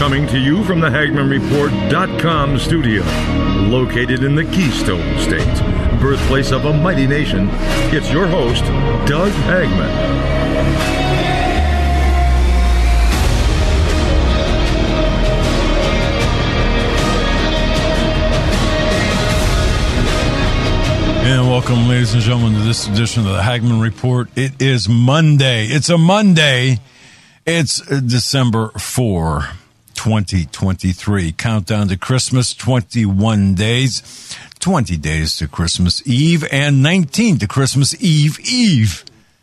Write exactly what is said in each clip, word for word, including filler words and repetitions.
Coming to you from the Hagman Report dot com studio, located in the Keystone State, birthplace of a mighty nation, it's your host, Doug Hagman. And welcome, ladies and gentlemen, to this edition of the Hagman Report. It is Monday. It's a Monday. It's December fourth, twenty twenty-three. Countdown to Christmas, twenty-one days. twenty days to Christmas Eve and nineteen to Christmas Eve Eve.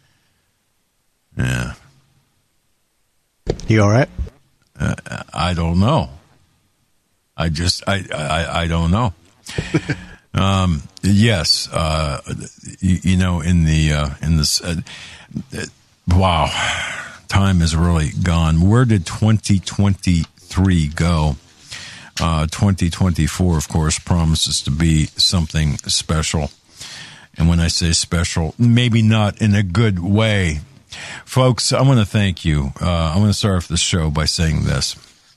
Yeah. You all right? Uh, I don't know. I just, I, I, I don't know. Um, yes, uh, you, you know, in the, uh, in this, uh, uh, wow, time has really gone. Where did twenty twenty-three go? Uh, twenty twenty-four, of course, promises to be something special. And when I say special, maybe not in a good way. Folks, I want to thank you. Uh, I want to start off the show by saying this.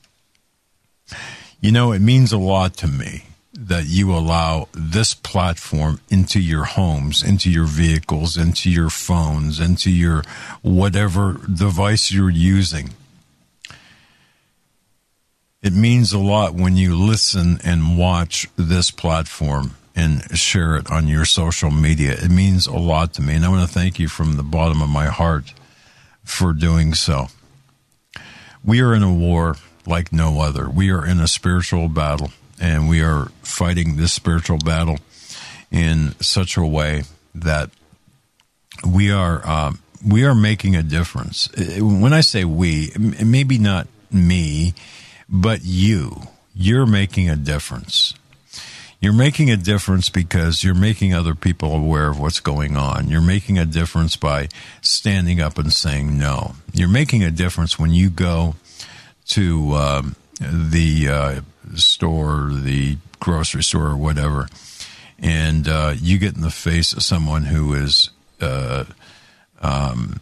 You know, it means a lot to me that you allow this platform into your homes, into your vehicles, into your phones, into your whatever device you're using. It means a lot when you listen and watch this platform and share it on your social media. It means a lot to me, and I want to thank you from the bottom of my heart for doing so. We are in a war like no other. We are in a spiritual battle. And we are fighting this spiritual battle in such a way that we are um, we are making a difference. When I say we, maybe not me, but you. You're making a difference. You're making a difference because you're making other people aware of what's going on. You're making a difference by standing up and saying no. You're making a difference when you go to um, the uh, store, the grocery store, or whatever, and uh, you get in the face of someone who is uh, um,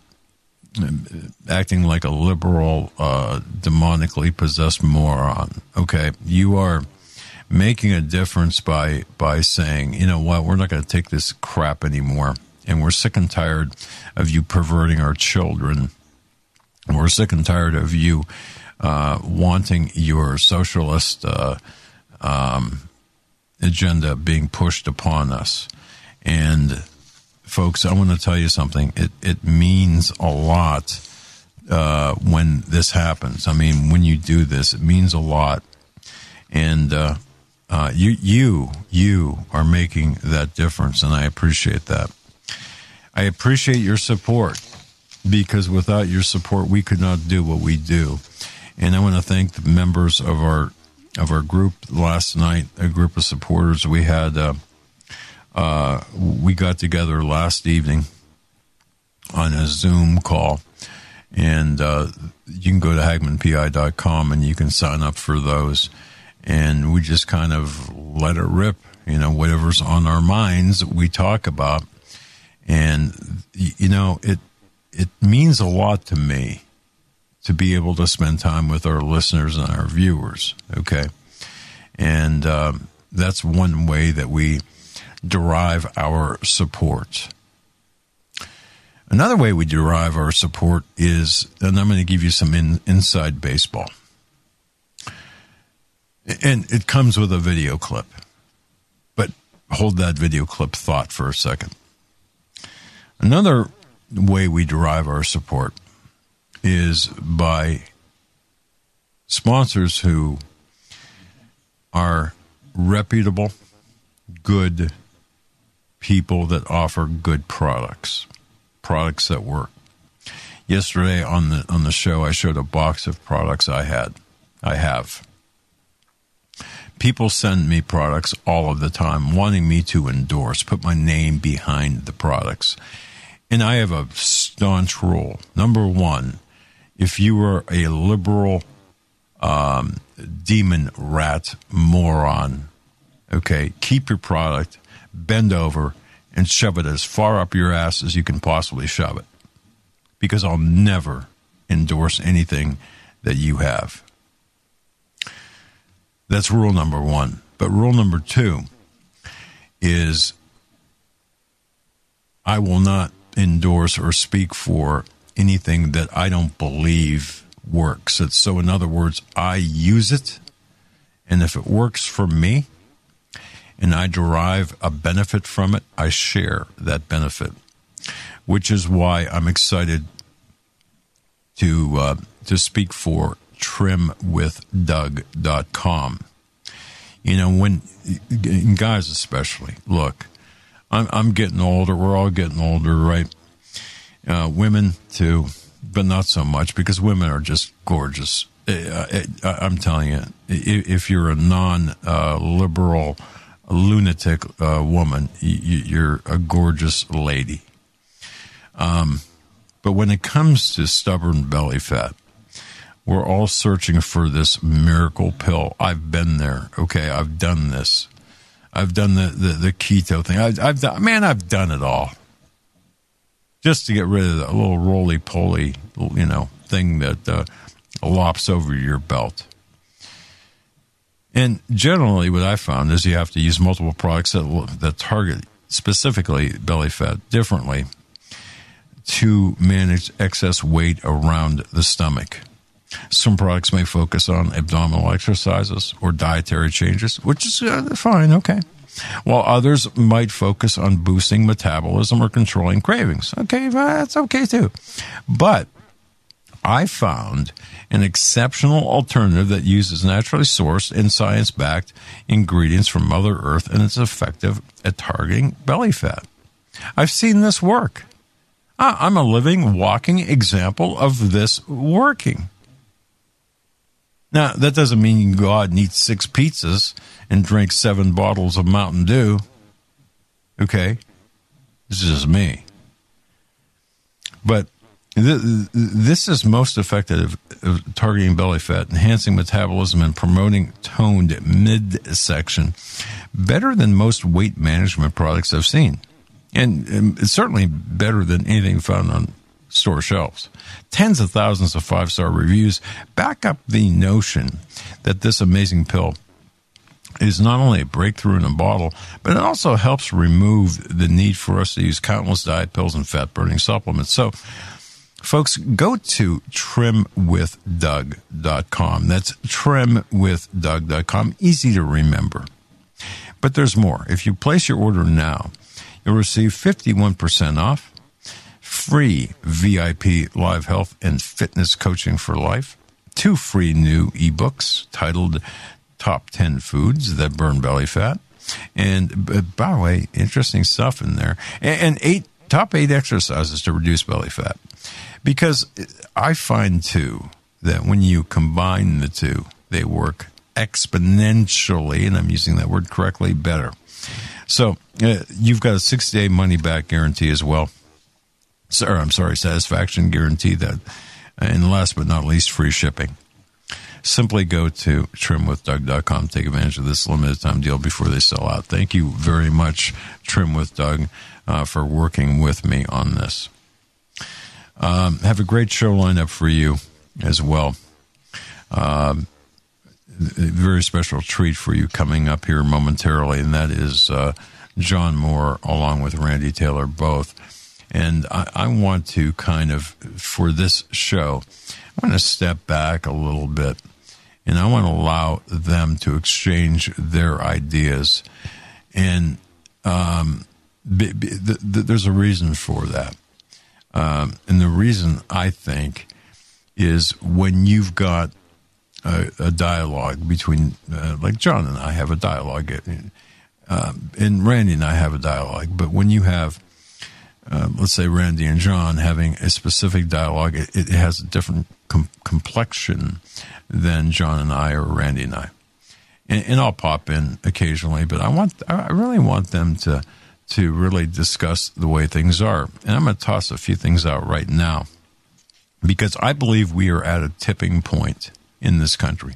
acting like a liberal, uh, demonically possessed moron. Okay, you are making a difference by by saying, you know what, we're not going to take this crap anymore, and we're sick and tired of you perverting our children. We're sick and tired of you Uh, wanting your socialist uh, um, agenda being pushed upon us. And, folks, I want to tell you something. It, it means a lot uh, when this happens. I mean, when you do this, it means a lot. And uh, uh, you, you, you are making that difference, and I appreciate that. I appreciate your support, because without your support, we could not do what we do. And I want to thank the members of our of our group last night, a group of supporters. We had uh, uh, we got together last evening on a Zoom call, and uh, you can go to Hagman P I dot com and you can sign up for those. And we just kind of let it rip, you know, whatever's on our minds we talk about. And you know, it it means a lot to me to be able to spend time with our listeners and our viewers, okay? And um, that's one way that we derive our support. Another way we derive our support is, and I'm going to give you some in, inside baseball. And it comes with a video clip. But hold that video clip thought for a second. Another way we derive our support is by sponsors who are reputable, good people that offer good products, products that work. Yesterday on the on the show, I showed a box of products I had, I have. People send me products all of the time, wanting me to endorse, put my name behind the products. And I have a staunch rule. Number one, if you are a liberal um, demon rat moron, okay, keep your product, bend over, and shove it as far up your ass as you can possibly shove it. Because I'll never endorse anything that you have. That's rule number one. But rule number two is I will not endorse or speak for anything that I don't believe works. It's, so in other words, I use it, and if it works for me and I derive a benefit from it, I share that benefit, which is why I'm excited to uh, to speak for trim with doug dot com. You know, when guys especially, look, I'm, I'm getting older. We're all getting older, right? Uh, women too, but not so much because women are just gorgeous. Uh, I'm telling you, if you're a non-liberal uh, lunatic uh, woman, you're a gorgeous lady. Um, but when it comes to stubborn belly fat, we're all searching for this miracle pill. I've been there. Okay, I've done this. I've done the, the, the keto thing. I've, I've done, man, I've done it all. Just to get rid of the little roly-poly, you know, thing that uh, lops over your belt. And generally what I found is you have to use multiple products that, that target specifically belly fat differently to manage excess weight around the stomach. Some products may focus on abdominal exercises or dietary changes, which is uh, fine, okay. While others might focus on boosting metabolism or controlling cravings. Okay, that's okay too. But I found an exceptional alternative that uses naturally sourced and science-backed ingredients from Mother Earth, and it's effective at targeting belly fat. I've seen this work. I'm a living, walking example of this working. Now, that doesn't mean you can go out and eat six pizzas and drink seven bottles of Mountain Dew. Okay? This is just me. But th- this is most effective at targeting belly fat, enhancing metabolism, and promoting toned midsection better than most weight management products I've seen. And, and it's certainly better than anything found on store shelves. Tens of thousands of five-star reviews back up the notion that this amazing pill is not only a breakthrough in a bottle, but it also helps remove the need for us to use countless diet pills and fat-burning supplements. So, folks, go to trim with doug dot com. That's trim with doug dot com. Easy to remember. But there's more. If you place your order now, you'll receive fifty-one percent off, free V I P live health and fitness coaching for life, two free new ebooks titled Top ten Foods That Burn Belly Fat, and uh, by the way, interesting stuff in there, and, and eight top eight exercises to reduce belly fat. Because I find, too, that when you combine the two, they work exponentially, and I'm using that word correctly, better. So uh, you've got a sixty-day money-back guarantee as well. Sorry, I'm sorry, satisfaction guarantee that. And last but not least, free shipping. Simply go to trim with doug dot com. Take advantage of this limited time deal before they sell out. Thank you very much, Trim with Doug, uh, for working with me on this. Um, have a great show lined up for you as well. Um, a very special treat for you coming up here momentarily, and that is uh, John Moore along with Randy Taylor both. And I, I want to kind of, for this show, I want to step back a little bit, and I want to allow them to exchange their ideas. And um, be, be, the, the, there's a reason for that. Um, and the reason, I think, is when you've got a, a dialogue between, uh, like John and I have a dialogue, uh, and Randy and I have a dialogue, but when you have Uh, let's say Randy and John having a specific dialogue, it, it has a different com- complexion than John and I or Randy and I. And, and I'll pop in occasionally, but I want, I really want them to, to really discuss the way things are. And I'm going to toss a few things out right now because I believe we are at a tipping point in this country.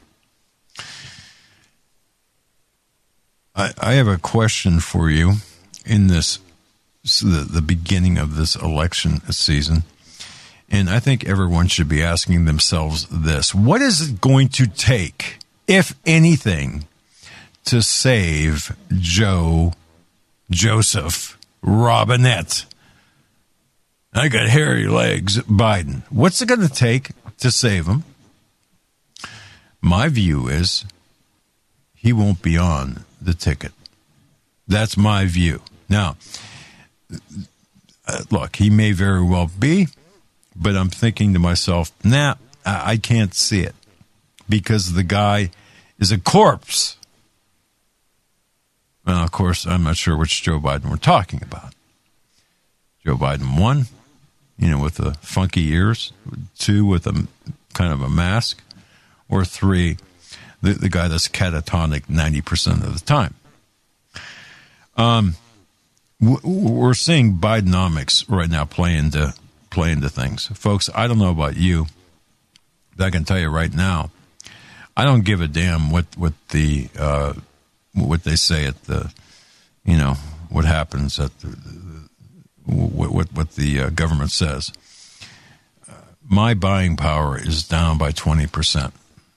I, I have a question for you in this The, the beginning of this election season. And I think everyone should be asking themselves this. What is it going to take if anything, to save Joe Joseph Robinette. I got hairy legs, Biden. What's it going to take to save him? My view is he won't be on the ticket. That's my view. Now, look, he may very well be, but I'm thinking to myself, nah, I can't see it because the guy is a corpse. Well, of course, I'm not sure which Joe Biden we're talking about. Joe Biden, one, you know, with the funky ears, two, with a kind of a mask, or three, the, the guy that's catatonic ninety percent of the time. Um, we're seeing Bidenomics right now play into, play into things. Folks, I don't know about you, but I can tell you right now, I don't give a damn what, what the, uh, what they say at the, you know, what happens at the, what, what, what the uh, government says. Uh, my buying power is down by twenty percent.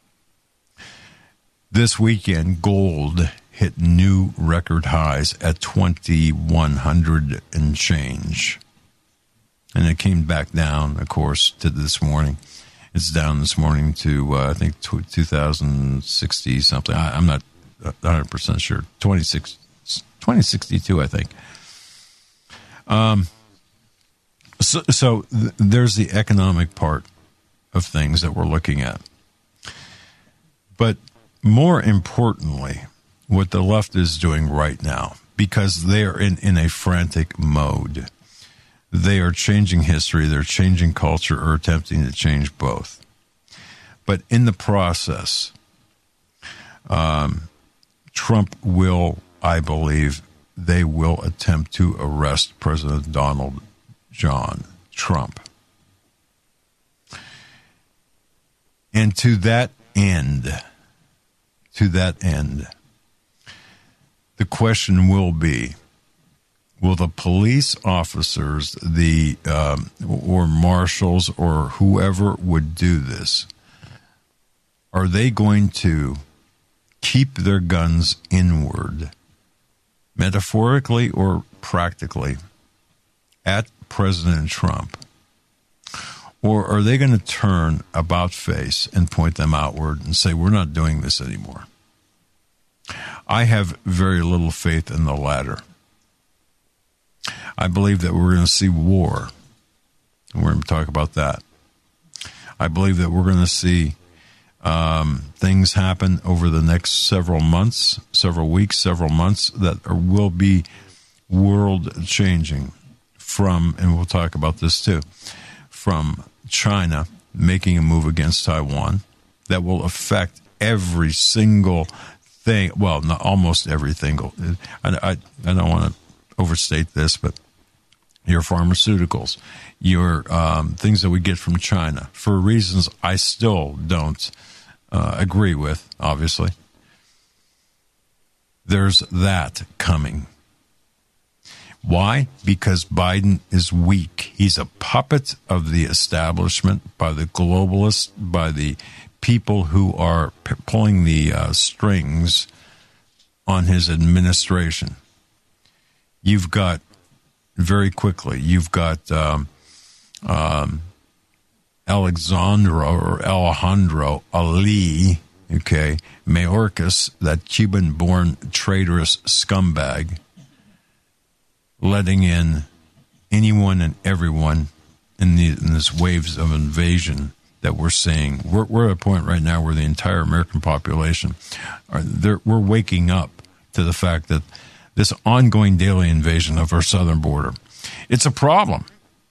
This weekend, gold hit new record highs at twenty-one hundred and change. And it came back down, of course, to this morning. It's down this morning to, uh, I think, two thousand sixty something. I, I'm not one hundred percent sure. twenty-six, twenty sixty-two, I think. Um. So, so th- there's the economic part of things that we're looking at. But more importantly, what the left is doing right now, because they are in, in a frantic mode. They are changing history, they're changing culture, or attempting to change both. But in the process, um, Trump will, I believe, they will attempt to arrest President Donald John Trump. And to that end, to that end, the question will be, will the police officers, the um, or marshals, or whoever would do this, are they going to keep their guns inward, metaphorically or practically, at President Trump? Or are they going to turn about face and point them outward and say, we're not doing this anymore? I have very little faith in the latter. I believe that we're going to see war. And we're going to talk about that. I believe that we're going to see um, things happen over the next several months, several weeks, several months that are, will be world-changing from, and we'll talk about this too, from China making a move against Taiwan that will affect every single thing. Well, not almost every single. I, I, I don't want to overstate this, but your pharmaceuticals, your um, things that we get from China, for reasons I still don't uh, agree with, obviously. There's that coming. Why? Because Biden is weak. He's a puppet of the establishment, by the globalists, by the people who are p- pulling the uh, strings on his administration. You've got, very quickly, you've got um, um, Alexandro or Alejandro Ali, okay, Mayorkas, that Cuban-born traitorous scumbag, letting in anyone and everyone in, the, in this waves of invasion that we're seeing. We're, we're at a point right now where the entire American population, are, we're waking up to the fact that this ongoing daily invasion of our southern border, it's a problem.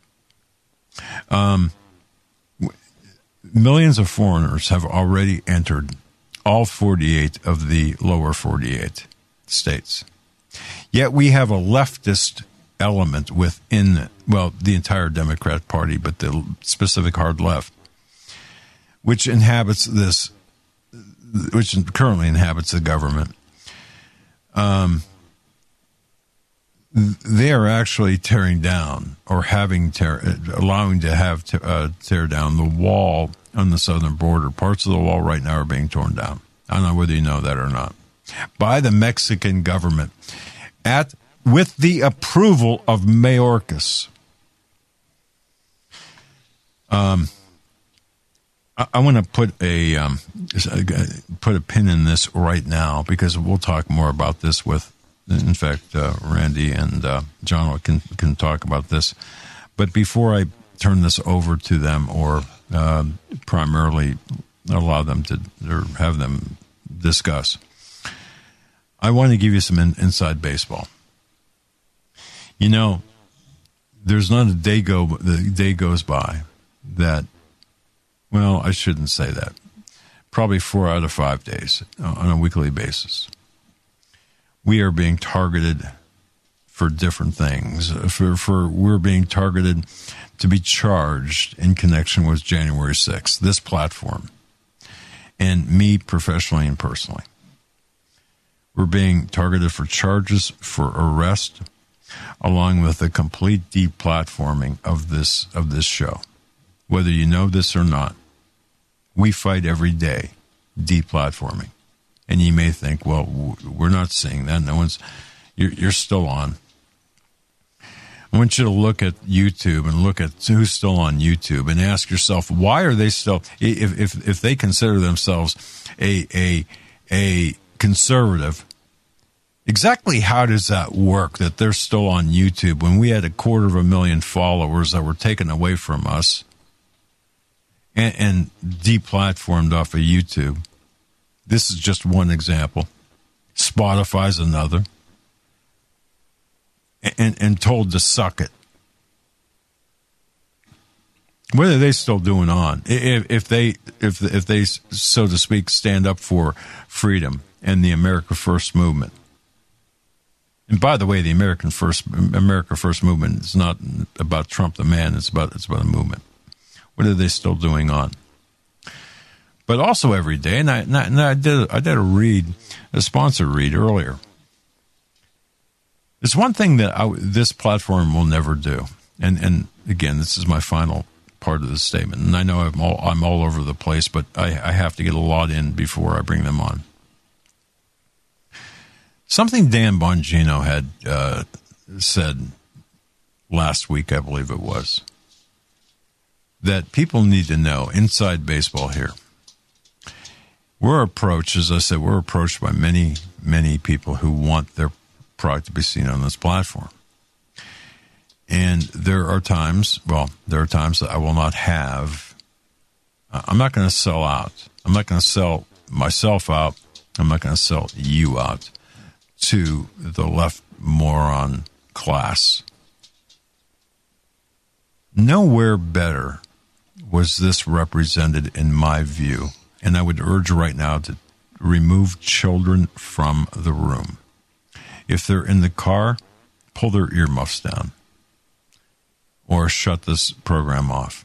Um, millions of foreigners have already entered all forty-eight of the lower forty-eight states. Yet we have a leftist element within, well, the entire Democrat Party, but the specific hard left, which inhabits this, which currently inhabits the government. Um, they are actually tearing down, or having tear, allowing to have to, uh, tear down the wall on the southern border. Parts of the wall right now are being torn down. I don't know whether you know that or not, by the Mexican government at with the approval of Mayorkas. Um, I, I want to put a um, put a pin in this right now because we'll talk more about this with, in fact, uh, Randy and uh, John can can talk about this. But before I turn this over to them, or uh, primarily allow them to or have them discuss, I want to give you some in, inside baseball. You know, there's not a day go the day goes by that, well, I shouldn't say that. Probably four out of five days on a weekly basis, we are being targeted for different things. For for we're being targeted to be charged in connection with January sixth, this platform, and me professionally and personally. We're being targeted for charges for arrest, along with the complete deplatforming of this of this show. Whether you know this or not, we fight every day deplatforming. And you may think, well, we're not seeing that. No one's, you're, you're still on. I want you to look at YouTube and look at who's still on YouTube and ask yourself, why are they still, if if, if they consider themselves a a a conservative, exactly how does that work that they're still on YouTube when we had a quarter of a million followers that were taken away from us and, and deplatformed off of YouTube? This is just one example. Spotify's another. And, and told to suck it. What are they still doing on? If, if they, if if they, so to speak, stand up for freedom and the America First movement. And by the way, the American First America First movement is not about Trump the man. It's about it's about a movement. What are they still doing on? But also every day, and I, and I did I did a read, a sponsored read earlier. There's one thing that I, this platform will never do, and and again, this is my final part of the statement. And I know I'm all I'm all over the place, but I, I have to get a lot in before I bring them on. Something Dan Bongino had uh, said last week, I believe it was, that people need to know inside baseball here. We're approached, as I said, we're approached by many, many people who want their product to be seen on this platform. And there are times, well, there are times that I will not have, I'm not going to sell out. I'm not going to sell myself out. I'm not going to sell you out to the left moron class. Nowhere better was this represented in my view. And I would urge right now to remove children from the room. If they're in the car, pull their earmuffs down or shut this program off.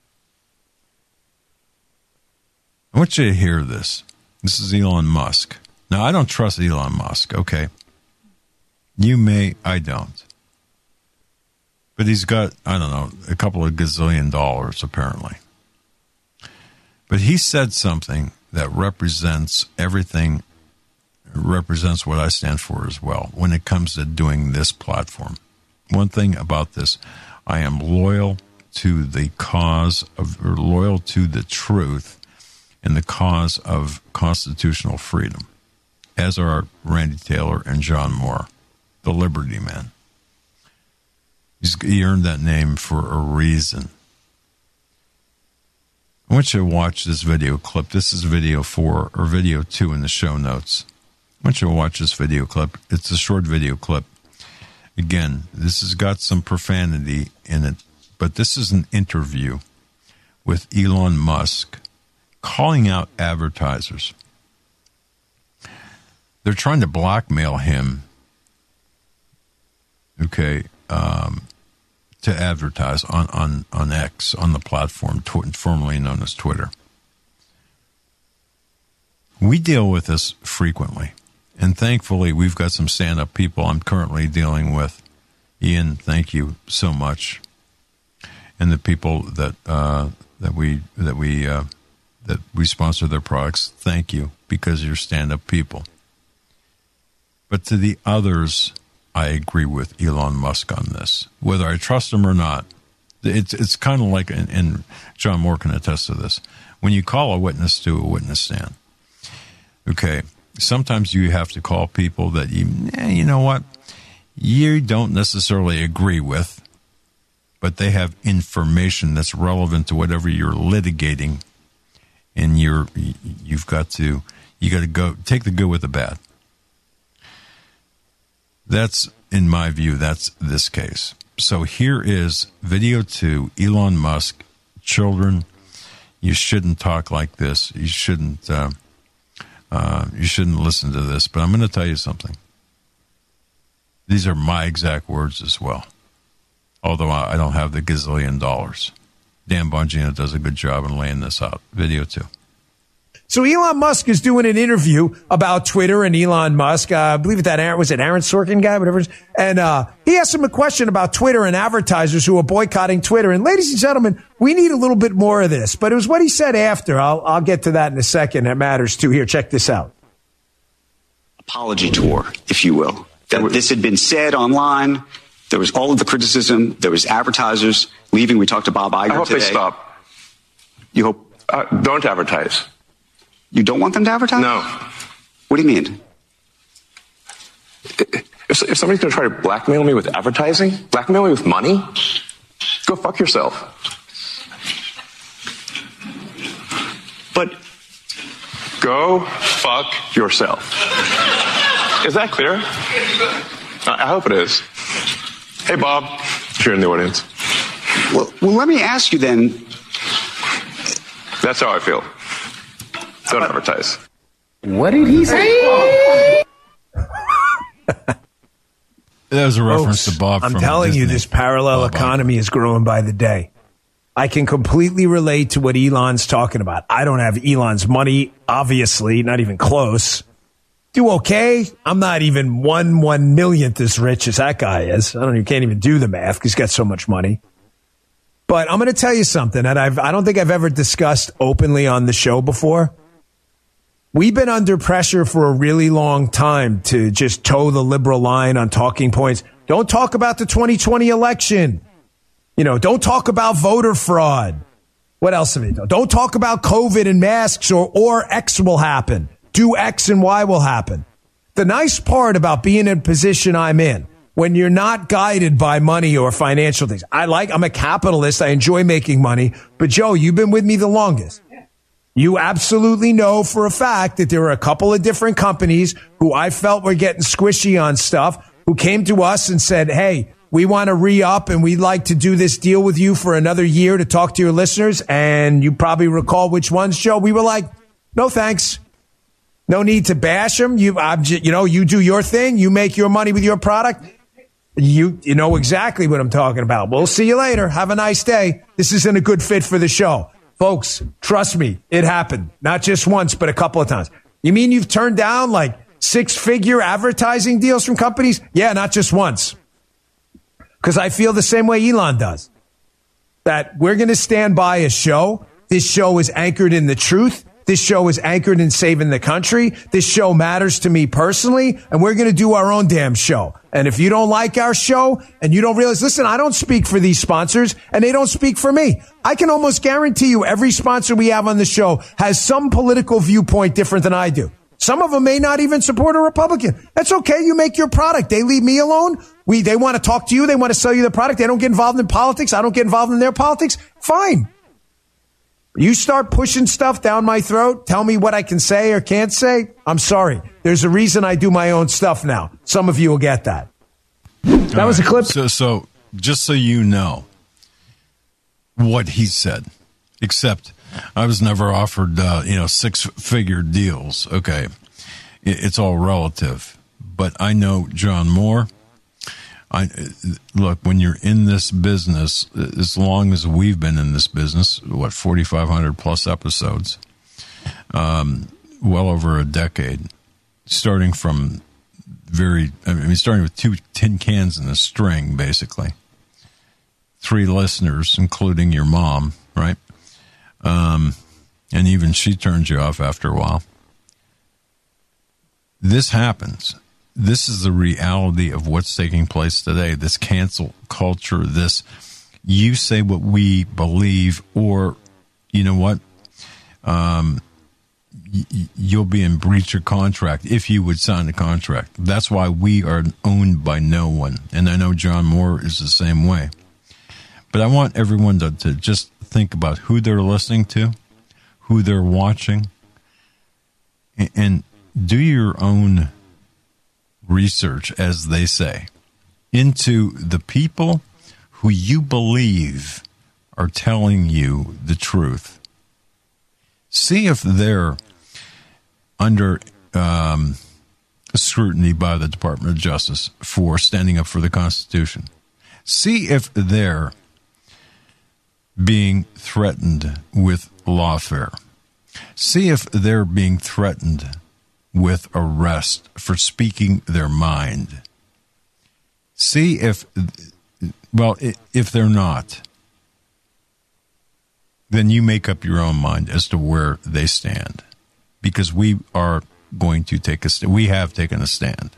I want you to hear this. This is Elon Musk. Now, I don't trust Elon Musk, okay? You may, I don't. But he's got, I don't know, a couple of gazillion dollars, apparently. But he said something that represents everything, represents what I stand for as well when it comes to doing this platform. One thing about this, I am loyal to the cause of, or loyal to the truth and the cause of constitutional freedom, as are Randy Taylor and John Moore, the Liberty Man. He's, he earned that name for a reason. I want you to watch this video clip. This is video four, or video two in the show notes. I want you to watch this video clip. It's a short video clip. Again, this has got some profanity in it, but this is an interview with Elon Musk calling out advertisers. They're trying to blackmail him, okay, um, to advertise on, on, on X, on the platform tw- formerly known as Twitter. We deal with this frequently, and thankfully we've got some stand-up people I'm currently dealing with. Ian, thank you so much, and the people that uh, that we that we uh, that we sponsor their products, thank you, because you're stand-up people. But to the others, I agree with Elon Musk on this. Whether I trust him or not, it's it's kind of like, and, and John Moore can attest to this, when you call a witness to a witness stand, okay, sometimes you have to call people that you, eh, you know what, you don't necessarily agree with, but they have information that's relevant to whatever you're litigating, and you're you've got to you got to go take the good with the bad. That's, in my view, that's this case. So here is video two, Elon Musk, children, you shouldn't talk like this. You shouldn't uh, uh, you shouldn't listen to this. But I'm going to tell you something. These are my exact words as well, although I don't have the gazillion dollars. Dan Bongino does a good job in laying this out. Video two. So Elon Musk is doing an interview about Twitter and Elon Musk. Uh, I believe that Aaron, was it Aaron Sorkin guy, whatever it is. And uh, he asked him a question about Twitter and advertisers who are boycotting Twitter. And ladies and gentlemen, we need a little bit more of this. But it was what he said after. I'll, I'll get to that in a second. That matters too. Here, check this out. Apology tour, if you will. That this had been said online. There was all of the criticism. There was advertisers leaving. We talked to Bob Iger I hope today. they stop. You hope? Uh, don't advertise. You don't want them to advertise? No. What do you mean? If, if somebody's going to try to blackmail me with advertising, blackmail me with money, go fuck yourself. But go fuck yourself. Is that clear? I hope it is. Hey, Bob, if you're in the audience. Well, well, let me ask you then. That's how I feel. Don't advertise. What did he say? That was a reference Folks, to Bob. I'm from telling Disney. you, this parallel Bob economy Iger. is growing by the day. I can completely relate to what Elon's talking about. I don't have Elon's money, obviously, not even close. Do okay. I'm not even one one millionth as rich as that guy is. I don't. You can't even do the math because he's got so much money. But I'm going to tell you something that I've. I don't think I've ever discussed openly on the show before. We've been under pressure for a really long time to just toe the liberal line on talking points. Don't talk about the twenty twenty election. You know, don't talk about voter fraud. What else have you done? Don't talk about COVID and masks or, or X will happen. Do X and Y will happen. The nice part about being in a position I'm in, when you're not guided by money or financial things. I like, I'm a capitalist. I enjoy making money. But Joe, you've been with me the longest. You absolutely know for a fact that there were a couple of different companies who I felt were getting squishy on stuff, who came to us and said, hey, we want to re-up and we'd like to do this deal with you for another year to talk to your listeners. And you probably recall which ones, Joe. We were like, no, thanks. No need to bash them. You, I'm just, you know, you do your thing. You make your money with your product. You, you know exactly what I'm talking about. We'll see you later. Have a nice day. This isn't a good fit for the show. Folks, trust me, it happened. Not just once, but a couple of times. You mean you've turned down like six-figure advertising deals from companies? Yeah, not just once. Because I feel the same way Elon does. That we're going to stand by a show. This show is anchored in the truth. This show is anchored in saving the country. This show matters to me personally, and we're going to do our own damn show. And if you don't like our show and you don't realize, listen, I don't speak for these sponsors and they don't speak for me. I can almost guarantee you every sponsor we have on the show has some political viewpoint different than I do. Some of them may not even support a Republican. That's okay. You make your product. They leave me alone. We, they want to talk to you. They want to sell you the product. They don't get involved in politics. I don't get involved in their politics. Fine. You start pushing stuff down my throat, tell me what I can say or can't say. I'm sorry. There's a reason I do my own stuff now. Some of you will get that. That was a clip. So, so just so you know what he said, except I was never offered, uh, you know, six-figure deals. Okay. It's all relative. But I know John Moore. I look, when you're in this business, as long as we've been in this business, what, forty-five hundred plus episodes, um, well over a decade, starting from very, I mean, starting with two tin cans and a string, basically. Three listeners, including your mom, right? Um, and even she turns you off after a while. This happens. This is the reality of what's taking place today. This cancel culture, this you say what we believe, or you know what? Um, y- you'll be in breach of contract if you would sign a contract. That's why we are owned by no one. And I know John Moore is the same way. But I want everyone to, to just think about who they're listening to, who they're watching, and, and do your own research, as they say, into the people who you believe are telling you the truth. See if they're under um, scrutiny by the Department of Justice for standing up for the Constitution. See if they're being threatened with lawfare. See if they're being threatened with arrest for speaking their mind. See if, well, if they're not, then you make up your own mind as to where they stand. Because we are going to take a stand. We have taken a stand.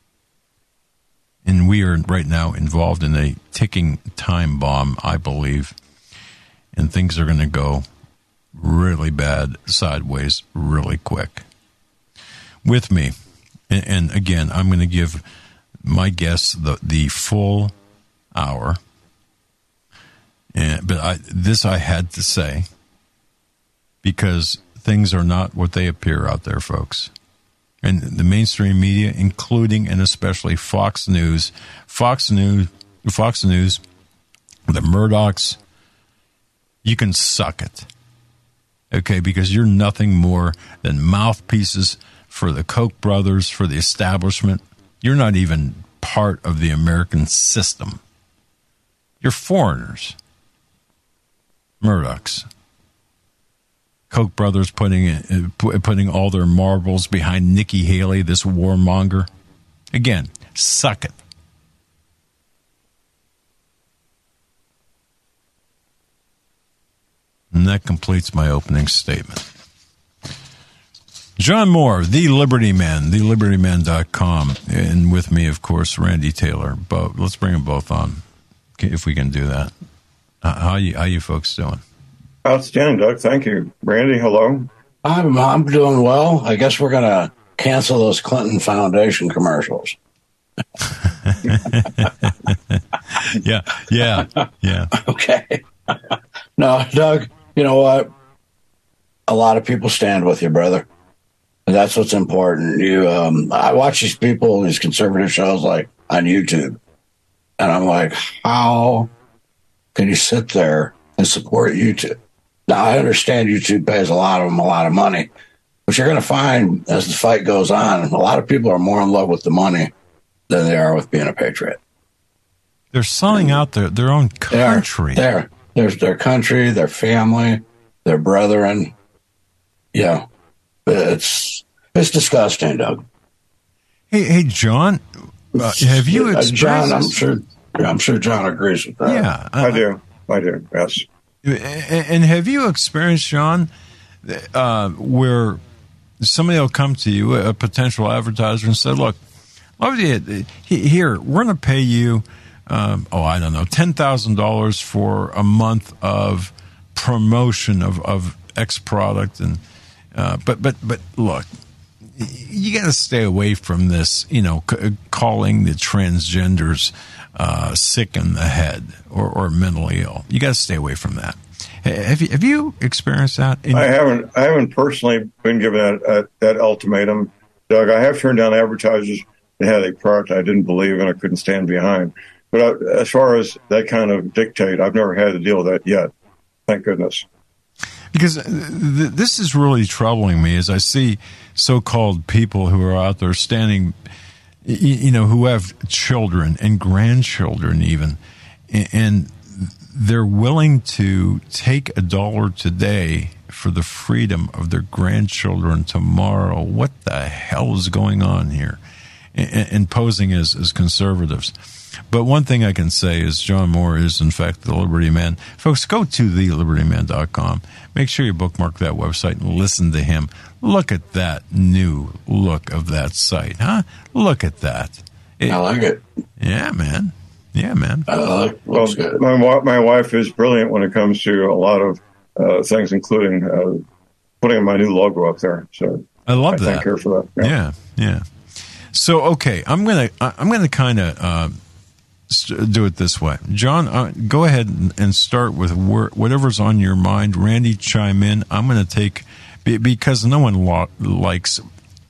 And we are right now involved in a ticking time bomb, I believe. And things are going to go really bad, sideways, really quick. With me, and, and again, I'm going to give my guests the, the full hour. And, but I, this I had to say, because things are not what they appear out there, folks. And the mainstream media, including and especially Fox News, Fox News, Fox News, the Murdochs, you can suck it. Okay, because you're nothing more than mouthpieces for the Koch brothers, for the establishment. You're not even part of the American system. You're foreigners. Murdochs. Koch brothers putting putting all their marbles behind Nikki Haley, this warmonger. Again, suck it. And that completes my opening statement. John Moore, The Liberty Man, the liberty man dot com. And with me, of course, Randy Taylor. But let's bring them both on, if we can do that. Uh, how you how you folks doing? Outstanding, Doug. Thank you. Randy, hello. I'm I'm doing well. I guess we're going to cancel those Clinton Foundation commercials. yeah, yeah, yeah. Okay. No, Doug, you know what? A lot of people stand with you, brother. And that's what's important. You, um, I watch these people, these conservative shows like on YouTube, and I'm like, how can you sit there and support YouTube? Now, I understand YouTube pays a lot of them a lot of money, but you're going to find as the fight goes on, a lot of people are more in love with the money than they are with being a patriot. They're selling out their, their own country. They're, There's their country, their family, their brethren. Yeah, it's it's disgusting, Doug. Hey, hey, John, uh, have you experienced? John, I'm sure, I'm sure John agrees with that. Yeah, I, I do. I do. Yes. And have you experienced, John, uh, where somebody will come to you, a potential advertiser, and say, "Look, here, we're going to pay you." Um, oh, I don't know, ten thousand dollars for a month of promotion of, of X product. And, uh, but, but, but look, you got to stay away from this, you know, c- calling the transgenders uh, sick in the head or, or mentally ill. You got to stay away from that. Have you, have you experienced that? In- I haven't, I haven't personally been given that, uh, that ultimatum, Doug. I have turned down advertisers that had a product I didn't believe and I couldn't stand behind. But I, as far as that kind of dictate, I've never had to deal with that yet. Thank goodness. Because th- this is really troubling me as I see so-called people who are out there standing, you know, who have children and grandchildren even, and they're willing to take a dollar today for the freedom of their grandchildren tomorrow. What the hell is going on here? and, and posing as, as conservatives. But one thing I can say is John Moore is, in fact, the Liberty Man. Folks, go to the liberty man dot com. Make sure you bookmark that website and listen to him. Look at that new look of that site, huh? Look at that. It, I like it. Yeah, man. Yeah, man. I like it. Well, Looks good. my, wa- my wife is brilliant when it comes to a lot of uh, things, including uh, putting my new logo up there. So I love I that. thank her for that. Yeah, yeah. So, okay, I'm gonna I'm gonna kind of uh, st- do it this way, John. Uh, go ahead and, and start with where, whatever's on your mind. Randy, chime in. I'm gonna take be, because no one lo- likes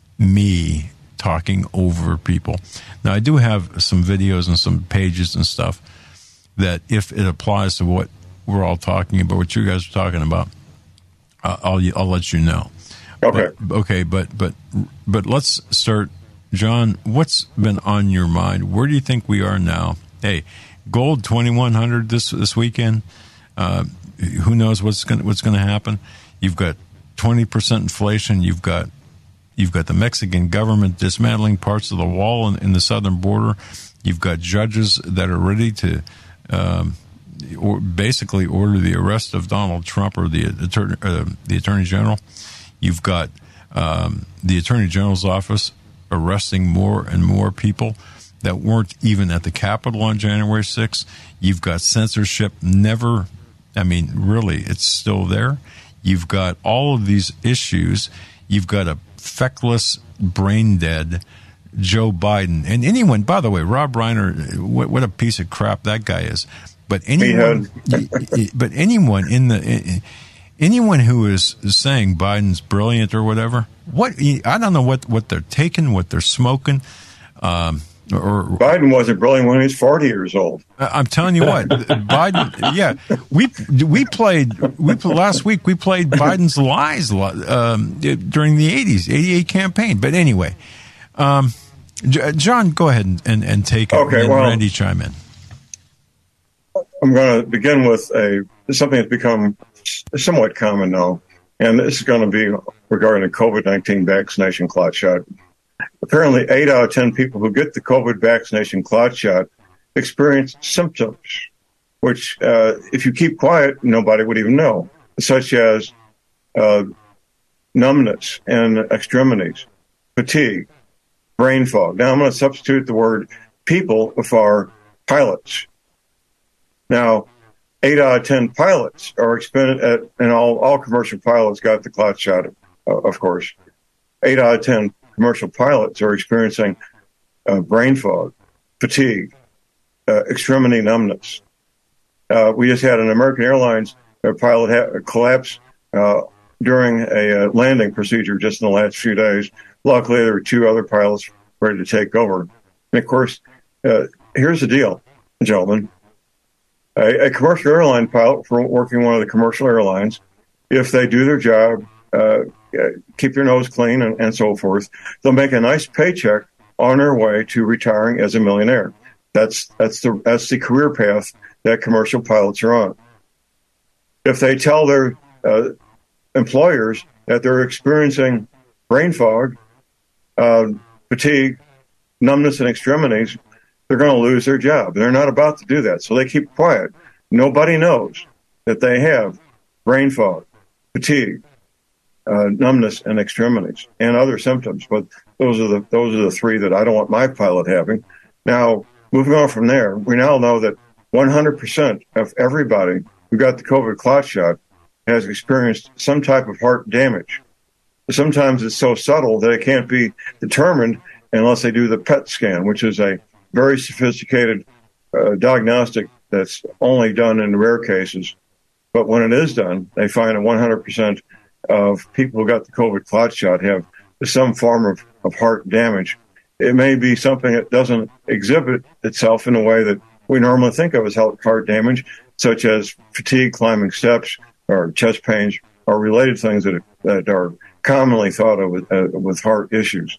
me talking over people. Now, I do have some videos and some pages and stuff that, if it applies to what we're all talking about, what you guys are talking about, uh, I'll I'll let you know. Okay. But, okay, but but but let's start, John. What's been on your mind? Where do you think we are now? Hey, gold twenty-one hundred this this weekend. Uh, who knows what's going what's going to happen? You've got twenty percent inflation. You've got You've got the Mexican government dismantling parts of the wall in, in the southern border. You've got judges that are ready to um, or basically order the arrest of Donald Trump or the attorney, uh, the attorney general. You've got um, the attorney general's office arresting more and more people that weren't even at the Capitol on January sixth. You've got censorship never, I mean, really, it's still there. You've got all of these issues. You've got a feckless, brain-dead Joe Biden. And anyone, by the way, Rob Reiner, what, what a piece of crap that guy is. But anyone, but anyone in the, anyone who is saying Biden's brilliant or whatever, what, I don't know what, what they're taking, what they're smoking. Um, or Biden wasn't brilliant when he was forty years old. I'm telling you what, Biden. Yeah, we we played we last week. We played Biden's lies um, during the eighties, eighty-eight campaign. But anyway, um, John, go ahead and, and, and take it. Okay, and well, Randy, chime in. I'm going to begin with a something that's become somewhat common now, and this is going to be regarding the COVID nineteen vaccination clot shot. Apparently, eight out of ten people who get the COVID vaccination clot shot experience symptoms, which, uh, if you keep quiet, nobody would even know, such as uh, numbness in extremities, fatigue, brain fog. Now, I'm going to substitute the word people for pilots. Now, eight out of ten pilots are experiencing, at, and all, all commercial pilots got the clot shot, uh, of course. Eight out of ten commercial pilots are experiencing uh, brain fog, fatigue, uh, extremity numbness. Uh, we just had an American Airlines uh, pilot ha- collapse uh, during a uh, landing procedure just in the last few days. Luckily, there were two other pilots ready to take over. And of course, uh, here's the deal, gentlemen. A, a commercial airline pilot for working one of the commercial airlines, if they do their job, uh, keep their nose clean and, and so forth, they'll make a nice paycheck on their way to retiring as a millionaire. That's that's the that's the career path that commercial pilots are on. If they tell their uh, employers that they're experiencing brain fog, uh, fatigue, numbness in extremities, they're going to lose their job. They're not about to do that, so they keep quiet. Nobody knows that they have brain fog, fatigue, Uh, numbness and extremities and other symptoms, but those are the those are the three that I don't want my pilot having. Now, moving on from there, we now know that one hundred percent of everybody who got the COVID clot shot has experienced some type of heart damage. Sometimes it's so subtle that it can't be determined unless they do the P E T scan, which is a very sophisticated uh, diagnostic that's only done in rare cases. But when it is done, they find that one hundred percent of people who got the COVID clot shot have some form of, of heart damage. It may be something that doesn't exhibit itself in a way that we normally think of as heart damage, such as fatigue, climbing steps, or chest pains, or related things that, that are commonly thought of with, uh, with heart issues.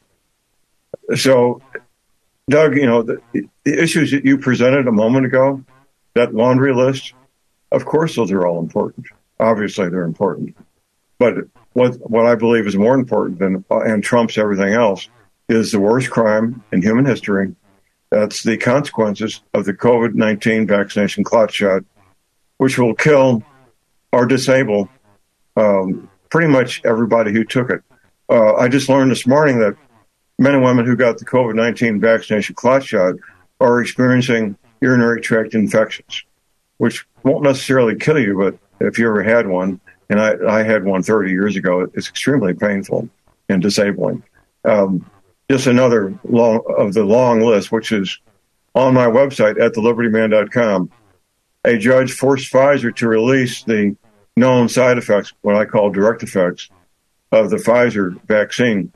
So, Doug, you know, the, the issues that you presented a moment ago, that laundry list, of course those are all important. Obviously they're important. But what what I believe is more important than and trumps everything else is the worst crime in human history. That's the consequences of the COVID nineteen vaccination clot shot, which will kill or disable um, pretty much everybody who took it. Uh, I just learned this morning that men and women who got the COVID nineteen vaccination clot shot are experiencing urinary tract infections, which won't necessarily kill you, but if you ever had one, and I, I had one thirty years ago, it's extremely painful and disabling. Um, just another long of the long list, which is on my website at the liberty man dot com. A judge forced Pfizer to release the known side effects, what I call direct effects, of the Pfizer vaccine.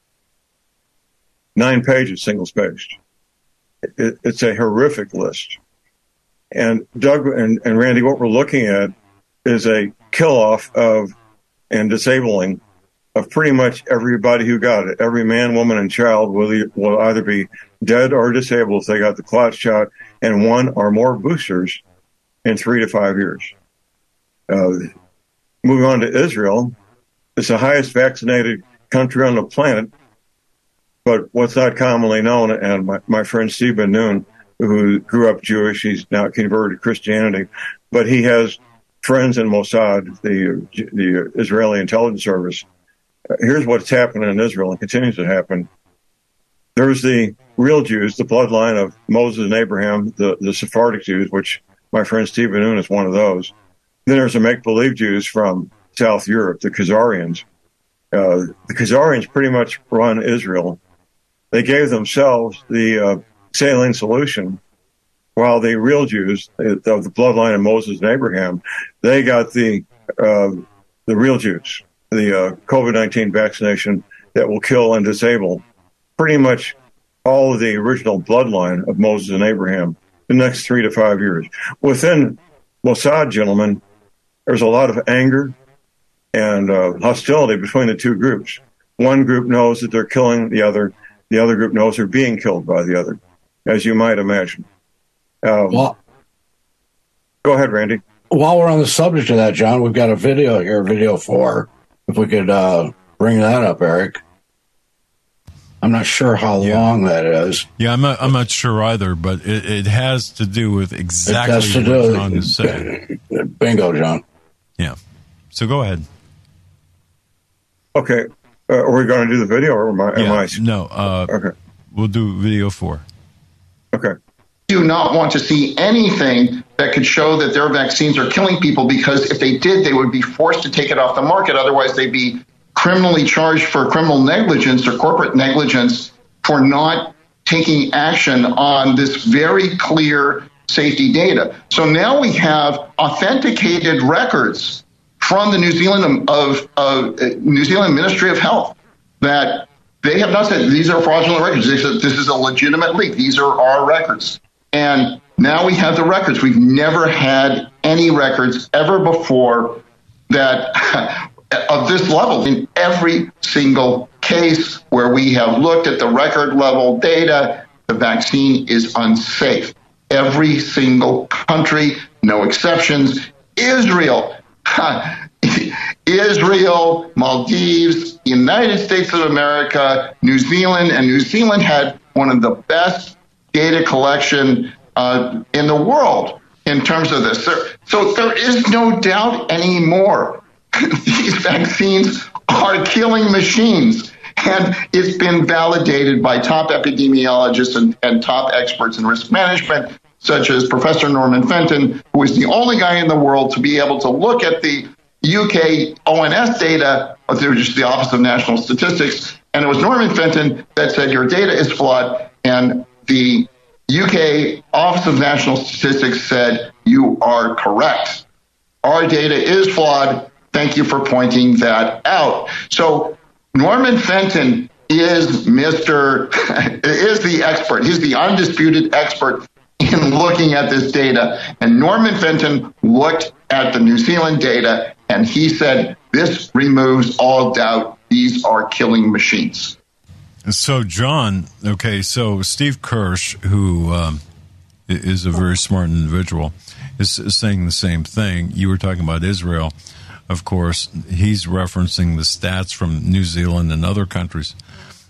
Nine pages, single-spaced. It, it's a horrific list. And Doug and, and Randy, what we're looking at is a kill-off of and disabling of pretty much everybody who got it. Every man, woman, and child will, will either be dead or disabled if they got the clot shot and one or more boosters in three to five years. Uh, moving on to Israel, it's the highest vaccinated country on the planet, but what's not commonly known, and my, my friend Steve Ben-Nun, who grew up Jewish, he's now converted to Christianity, but he has friends in Mossad, the the Israeli intelligence service. Here's what's happening in Israel and continues to happen. There's the real Jews, the bloodline of Moses and Abraham, the, the Sephardic Jews, which my friend Steve Ben-Nun is one of those. Then there's the make-believe Jews from South Europe, the Khazarians. Uh, the Khazarians pretty much run Israel. They gave themselves the uh, saline solution, while the real Jews of the bloodline of Moses and Abraham, they got the uh, the real Jews, the uh, COVID nineteen vaccination that will kill and disable pretty much all of the original bloodline of Moses and Abraham the next three to five years. Within Mossad, gentlemen, there's a lot of anger and uh, hostility between the two groups. One group knows that they're killing the other. The other group knows they're being killed by the other, as you might imagine. Um, well, go ahead, Randy. While we're on the subject of that, John, we've got a video here, video four. If we could uh, bring that up, Eric. I'm not sure how yeah. long that is. Yeah, I'm not, I'm not sure either, but it, it has to do with exactly it has to what do, John is saying. Bingo, John. Yeah. So go ahead. Okay. Uh, are we going to do the video, or am I? Yeah, am I... No. Uh, okay. We'll do video four. Okay. Do not want to see anything that could show that their vaccines are killing people, because if they did, they would be forced to take it off the market. Otherwise, they'd be criminally charged for criminal negligence or corporate negligence for not taking action on this very clear safety data. So now we have authenticated records from the New Zealand of uh, New Zealand Ministry of Health that they have not said these are fraudulent records. They said this is a legitimate leak. These are our records. And now we have the records. We've never had any records ever before that of this level. In every single case where we have looked at the record level data, the vaccine is unsafe. Every single country, no exceptions. Israel, Israel, Maldives, United States of America, New Zealand, and New Zealand had one of the best data collection uh, in the world in terms of this. So, so there is no doubt anymore. These vaccines are killing machines. And it's been validated by top epidemiologists and, and top experts in risk management, such as Professor Norman Fenton, who is the only guy in the world to be able to look at the U K O N S data, which is the Office of National Statistics, and it was Norman Fenton that said your data is flawed, and the U K Office of National Statistics said you are correct. Our data is flawed. Thank you for pointing that out. So Norman Fenton is Mister is the expert. He's the undisputed expert in looking at this data. And Norman Fenton looked at the New Zealand data, and he said, this removes all doubt. These are killing machines. So, John, okay, so Steve Kirsch, who um, is a very smart individual, is, is saying the same thing. You were talking about Israel. Of course, he's referencing the stats from New Zealand and other countries.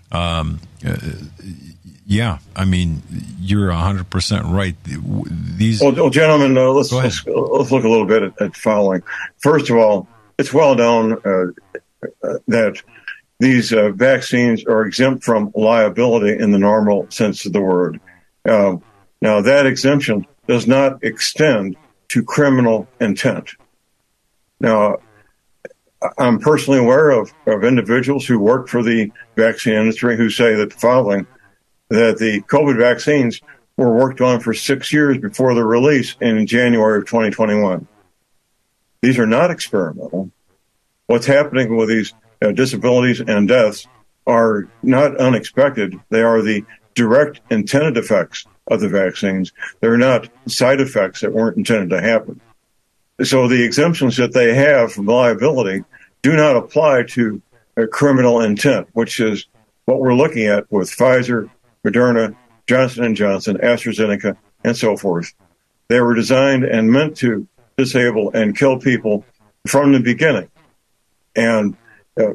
Um, uh, yeah, I mean, you're one hundred percent right. These well, well gentlemen, uh, let's, let's let's look a little bit at, at the following. First of all, it's well known uh, uh, that these uh, vaccines are exempt from liability in the normal sense of the word. Uh, now, that exemption does not extend to criminal intent. Now, I'm personally aware of, of individuals who work for the vaccine industry who say that the following, that the COVID vaccines were worked on for six years before their release in January of twenty twenty-one. These are not experimental. What's happening with these uh, disabilities and deaths are not unexpected. They are the direct intended effects of the vaccines. They're not side effects that weren't intended to happen. So the exemptions that they have from liability do not apply to a criminal intent, which is what we're looking at with Pfizer, Moderna, Johnson and Johnson, AstraZeneca, and so forth. They were designed and meant to disable and kill people from the beginning. And uh,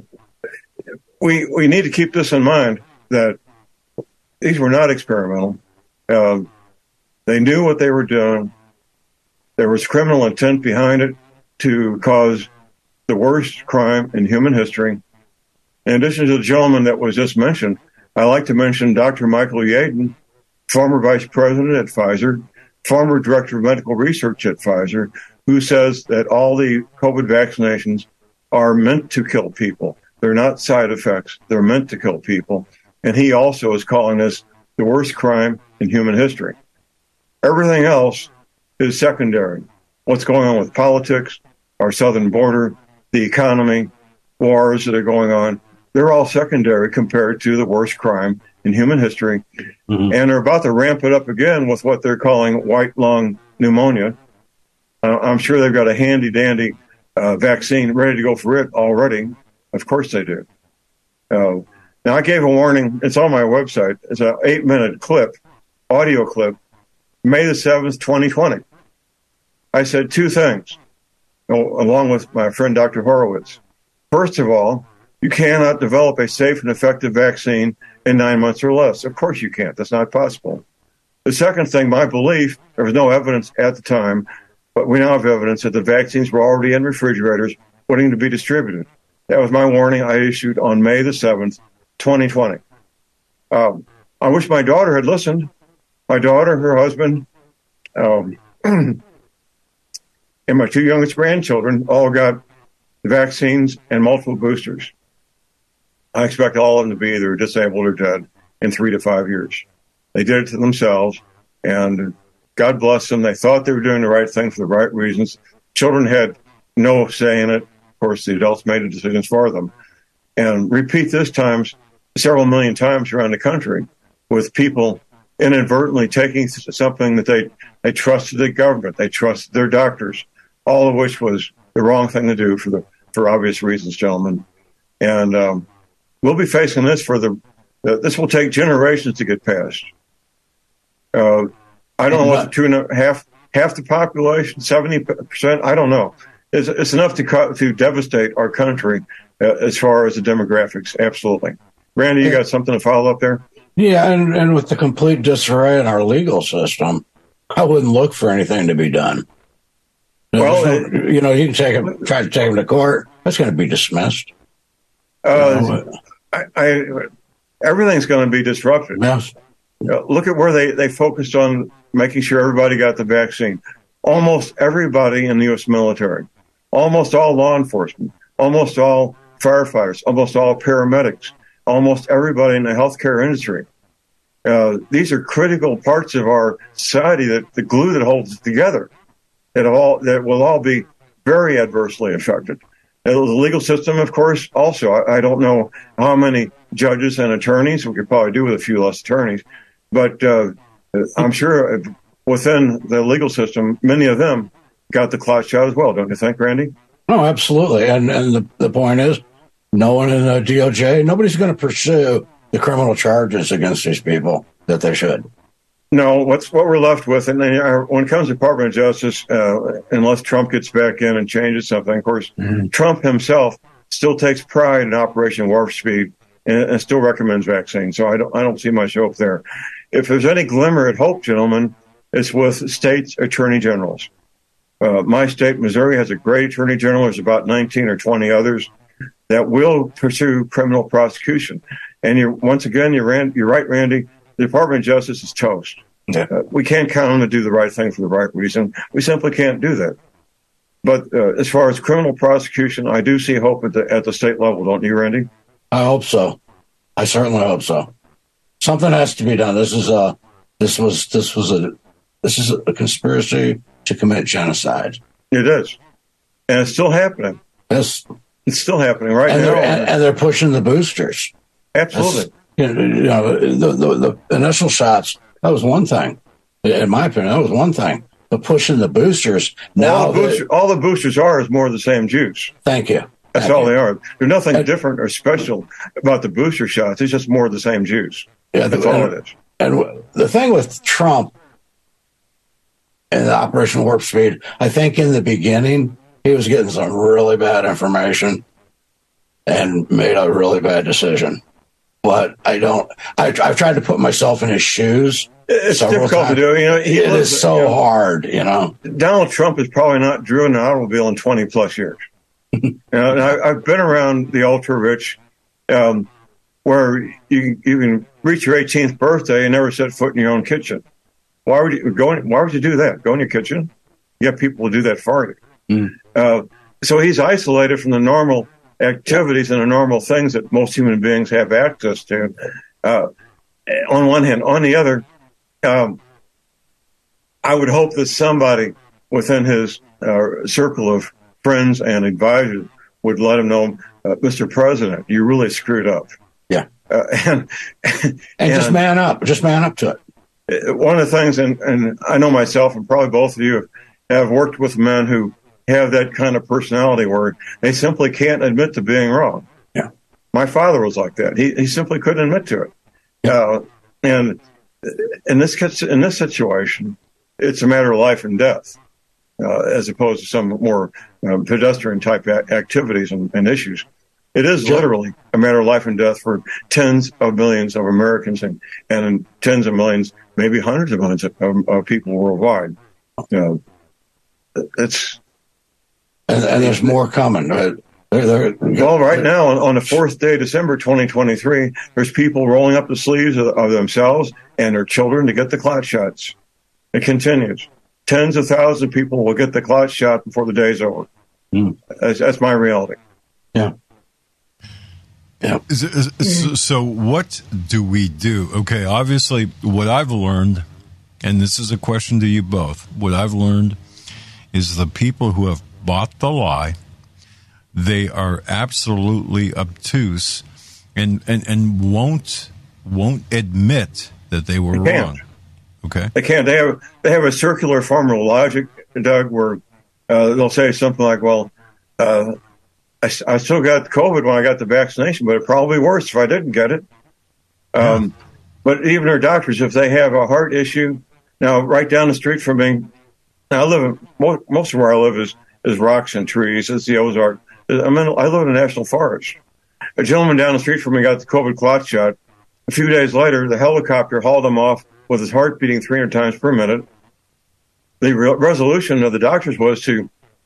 we we need to keep this in mind, that these were not experimental. Uh, they knew what they were doing. There was criminal intent behind it to cause the worst crime in human history. In addition to the gentleman that was just mentioned, I'd like to mention Doctor Michael Yaden, former vice president at Pfizer, former director of medical research at Pfizer, who says that all the COVID vaccinations are meant to kill people. They're not side effects. They're meant to kill people. And he also is calling this the worst crime in human history. Everything else is secondary. What's going on with politics, our southern border, the economy, wars that are going on, they're all secondary compared to the worst crime in human history. Mm-hmm. And they're about to ramp it up again with what they're calling white lung pneumonia. Uh, I'm sure they've got a handy-dandy uh, vaccine ready to go for it already. Of course they do. Uh, now, I gave a warning. It's on my website. It's an eight-minute clip, audio clip, May the seventh, twenty twenty. I said two things, along with my friend Doctor Horowitz. First of all, you cannot develop a safe and effective vaccine in nine months or less. Of course you can't. That's not possible. The second thing, my belief, there was no evidence at the time, but we now have evidence that the vaccines were already in refrigerators waiting to be distributed. That was my warning I issued on May the seventh, twenty twenty. Um, I wish my daughter had listened. My daughter, her husband, um, and my two youngest grandchildren all got the vaccines and multiple boosters. I expect all of them to be either disabled or dead in three to five years. They did it to themselves, and God bless them. They thought they were doing the right thing for the right reasons. Children had no say in it. Of course, the adults made the decisions for them. And repeat this times, several million times around the country, with people inadvertently taking something that they, they trusted the government, they trusted their doctors, all of which was the wrong thing to do for the for obvious reasons, gentlemen. And um, we'll be facing this for the. Uh, this will take generations to get past. Uh, I don't know what the two and a half half the population, seventy percent. I don't know. It's, it's enough to cut, to devastate our country uh, as far as the demographics. Absolutely, Randy, you got something to follow up there? Yeah, and, and with the complete disarray in our legal system, I wouldn't look for anything to be done. Well, no, you know, you can take him, try to take him to court. That's going to be dismissed. Uh, you know, I, I, everything's going to be disrupted. Yes. Uh, look at where they, they focused on making sure everybody got the vaccine. Almost everybody in the U S military, almost all law enforcement, almost all firefighters, almost all paramedics, almost everybody in the healthcare industry. Uh, these are critical parts of our society, that the glue that holds it together. That all that will all be very adversely affected. And the legal system, of course, also. I, I don't know how many judges and attorneys. We could probably do with a few less attorneys, but uh, I'm sure within the legal system, many of them got the clot shot as well. Don't you think, Randy? No, absolutely. And and the, the point is, no one in the D O J, nobody's going to pursue the criminal charges against these people that they should. No, what's what we're left with, and then, uh, when it comes to Department of Justice, uh, unless Trump gets back in and changes something, of course, mm-hmm. Trump himself still takes pride in Operation Warp Speed and, and still recommends vaccine. So I don't, I don't see much hope there. If there's any glimmer at hope, gentlemen, it's with state attorney generals. Uh, my state, Missouri, has a great attorney general. There's about nineteen or twenty others that will pursue criminal prosecution. And you're, once again, you're, Rand, you're right, Randy. The Department of Justice is toast. Yeah. Uh, we can't count on them to do the right thing for the right reason. We simply can't do that. But uh, as far as criminal prosecution, I do see hope at the at the state level, don't you, Randy? I hope so. I certainly hope so. Something has to be done. This is a this was this was a this is a conspiracy to commit genocide. It is, and it's still happening. Yes, it's still happening right and now, they're, and, and they're pushing the boosters. Absolutely. You know, you know the, the the initial shots, that was one thing. In my opinion, that was one thing. But pushing the boosters now, all the, booster, all the boosters are is more of the same juice. Thank you. That's Thank all you. they are. There's nothing and, different or special about the booster shots. It's just more of the same juice. Yeah, that's the, all and, it is. And the thing with Trump and the Operation Warp Speed, I think in the beginning he was getting some really bad information and made a really bad decision. But I don't. I, I've tried to put myself in his shoes. It's difficult times. to do. You know, he it lives, is so you know, hard. You know, Donald Trump has probably not driven an automobile in twenty plus years. you know, and I, I've been around the ultra rich, um, where you you can reach your eighteenth birthday and never set foot in your own kitchen. Why would you go? In, why would you do that? Go in your kitchen. You have people who do that for you. Mm. Uh, so he's isolated from the normal activities and the normal things that most human beings have access to. Uh, on one hand, on the other. Um, I would hope that somebody within his uh, circle of friends and advisors would let him know, uh, Mister President, you really screwed up. Yeah. Uh, and, and, and just man up. Just man up to it. One of the things, and, and I know myself and probably both of you have worked with men who have that kind of personality where they simply can't admit to being wrong. Yeah. My father was like that. He, he simply couldn't admit to it. Yeah. Uh, and In this in this situation, it's a matter of life and death, uh, as opposed to some more uh, pedestrian type a- activities and, and issues. It is literally a matter of life and death for tens of millions of Americans and, and tens of millions, maybe hundreds of millions of, of, of people worldwide. Uh, it's and, and there's more coming. Right? They're, they're, well, right now, on, on the fourth day of December twenty twenty-three, there's people rolling up the sleeves of, of themselves and their children to get the clot shots. It continues. Tens of thousands of people will get the clot shot before the day's over. Mm. That's, that's my reality. Yeah. Yeah. So, so what do we do? Okay, obviously, what I've learned, and this is a question to you both, what I've learned is the people who have bought the lie, they are absolutely obtuse and, and, and won't won't admit that they were they wrong. Okay, they can't. They have they have a circular form of logic, Doug, where uh, they'll say something like, "Well, uh, I, I still got COVID when I got the vaccination, but it'd probably be worse if I didn't get it." Um, yeah. But even our doctors, if they have a heart issue, now right down the street from me, now I live in, most, most of where I live is is rocks and trees. It's the Ozark. I mean, I live in a national forest. A gentleman down the street from me got the COVID clot shot. A few days later, the helicopter hauled him off with his heart beating three hundred times per minute. The re- resolution of the doctors was to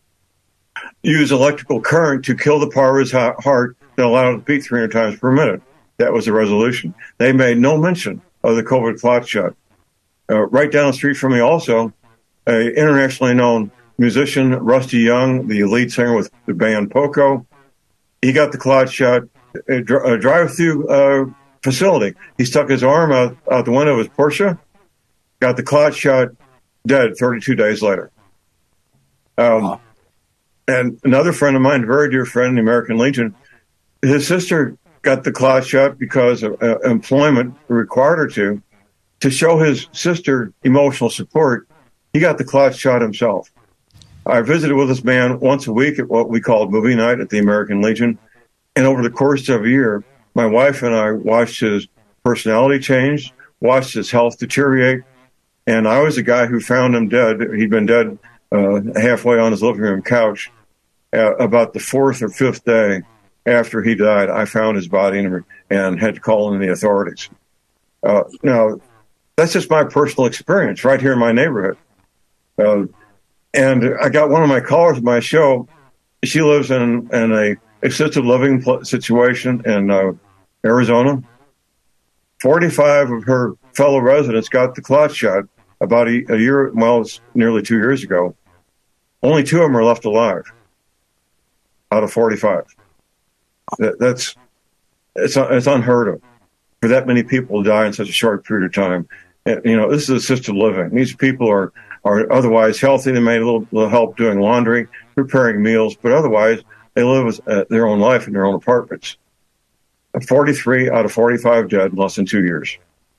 use electrical current to kill the part of his heart that allowed it to beat three hundred times per minute. That was the resolution. They made no mention of the COVID clot shot. Uh, right down the street from me also, an internationally known musician, Rusty Young, the lead singer with the band Poco, he got the clot shot, a, a drive-through uh, facility. He stuck his arm out, out the window of his Porsche, got the clot shot, dead thirty-two days later. Um, wow. And another friend of mine, a very dear friend, the American Legion, his sister got the clot shot because of, uh, employment required her to, to show his sister emotional support. He got the clot shot himself. I visited with this man once a week at what we called movie night at the American Legion. And over the course of a year, my wife and I watched his personality change, watched his health deteriorate. And I was the guy who found him dead. He'd been dead uh, halfway on his living room couch. Uh, about the fourth or fifth day, after he died, I found his body and, and had to call in the authorities. Uh, now, that's just my personal experience right here in my neighborhood. Uh, and I got one of my callers at my show. She lives in, in a assisted living situation in uh, Arizona. forty-five of her fellow residents got the clot shot about a, a year, well, it's nearly two years ago. Only two of them are left alive out of forty-five. That, that's it's it's unheard of for that many people to die in such a short period of time. And, you know, this is assisted living. These people are, are otherwise healthy. They may a little, little help doing laundry, preparing meals, but otherwise they live uh, their own life in their own apartments. forty-three out of forty-five dead in less than two years.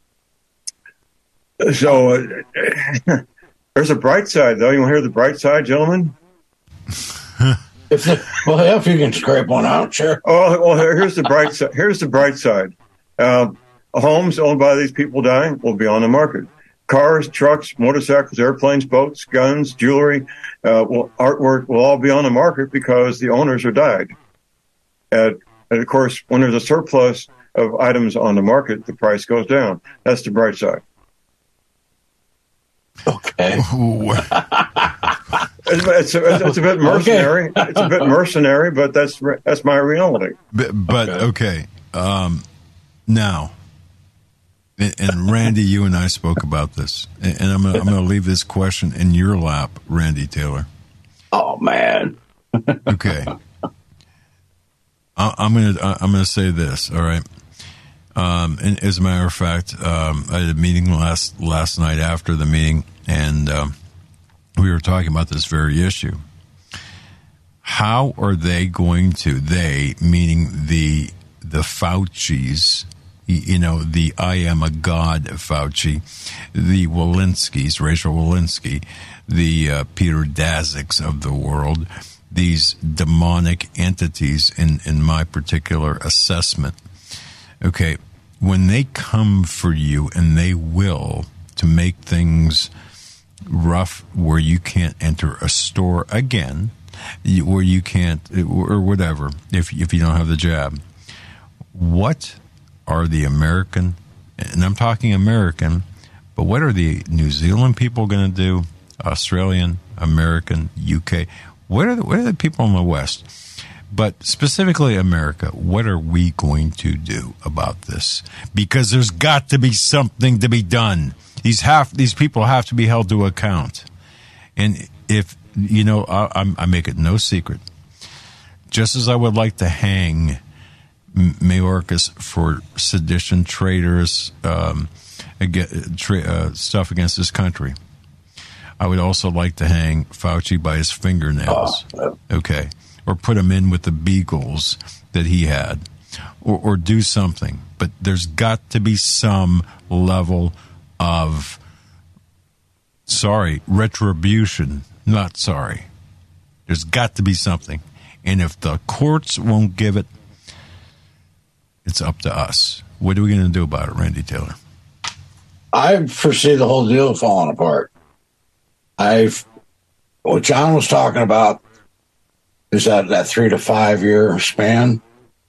So uh, there's a bright side, though. You want to hear the bright side, gentlemen? If the, well, if you can scrape one out, sure. Oh, well, here's the bright side. Here's the bright side. Uh, homes owned by these people dying will be on the market. Cars, trucks, motorcycles, airplanes, boats, guns, jewelry, uh, will, artwork will all be on the market because the owners are died. And, and of course, when there's a surplus of items on the market, the price goes down. That's the bright side. Okay. It's, it's, a, it's a bit mercenary. Okay. It's a bit mercenary, but that's that's my reality. But, but okay, um, now, and Randy, you and I spoke about this, and I'm gonna, I'm going to leave this question in your lap, Randy Taylor. Oh man. Okay. I, I'm going to I'm going to say this. All right. Um, and as a matter of fact, um, I had a meeting last last night after the meeting, and um, we were talking about this very issue. How are they going to, they, meaning the the Faucis, you know, the I am a God Fauci, the Walensky's, Rachel Walensky, the uh, Peter Daszak's of the world, these demonic entities in, in my particular assessment. Okay, when they come for you, and they will, to make things rough where you can't enter a store again, where you can't, or whatever, if if you don't have the jab, what are the American, and I'm talking American, but what are the New Zealand people going to do? Australian, American, U K? What are the, what are the people in the West? But specifically America, what are we going to do about this? Because there's got to be something to be done. These have these people have to be held to account. And if, you know, I, I make it no secret, just as I would like to hang Mayorkas for sedition, traitors, um, against, tra- uh, stuff against this country, I would also like to hang Fauci by his fingernails. Okay. Or put him in with the beagles that he had, or, or do something. But there's got to be some level of, sorry, retribution. Not sorry. There's got to be something. And if the courts won't give it, it's up to us. What are we going to do about it, Randy Taylor? I foresee the whole deal falling apart. I've, what John was talking about, is that that three to five year span.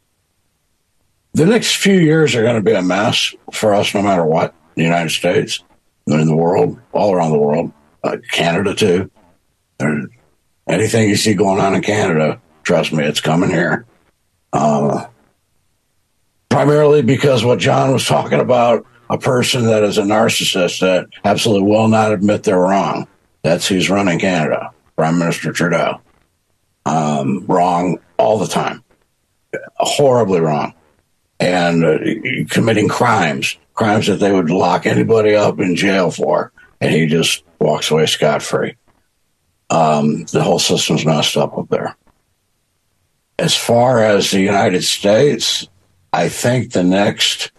The next few years are going to be a mess for us, no matter what. The United States, and in the world, all around the world, uh, Canada too. There, anything you see going on in Canada, trust me, it's coming here. Uh, primarily because what John was talking about, a person that is a narcissist that absolutely will not admit they're wrong. That's who's running Canada, Prime Minister Trudeau. Um, wrong all the time, horribly wrong, and uh, committing crimes, crimes that they would lock anybody up in jail for, and he just walks away scot-free. Um, the whole system's messed up up there. As far as the United States, I think the next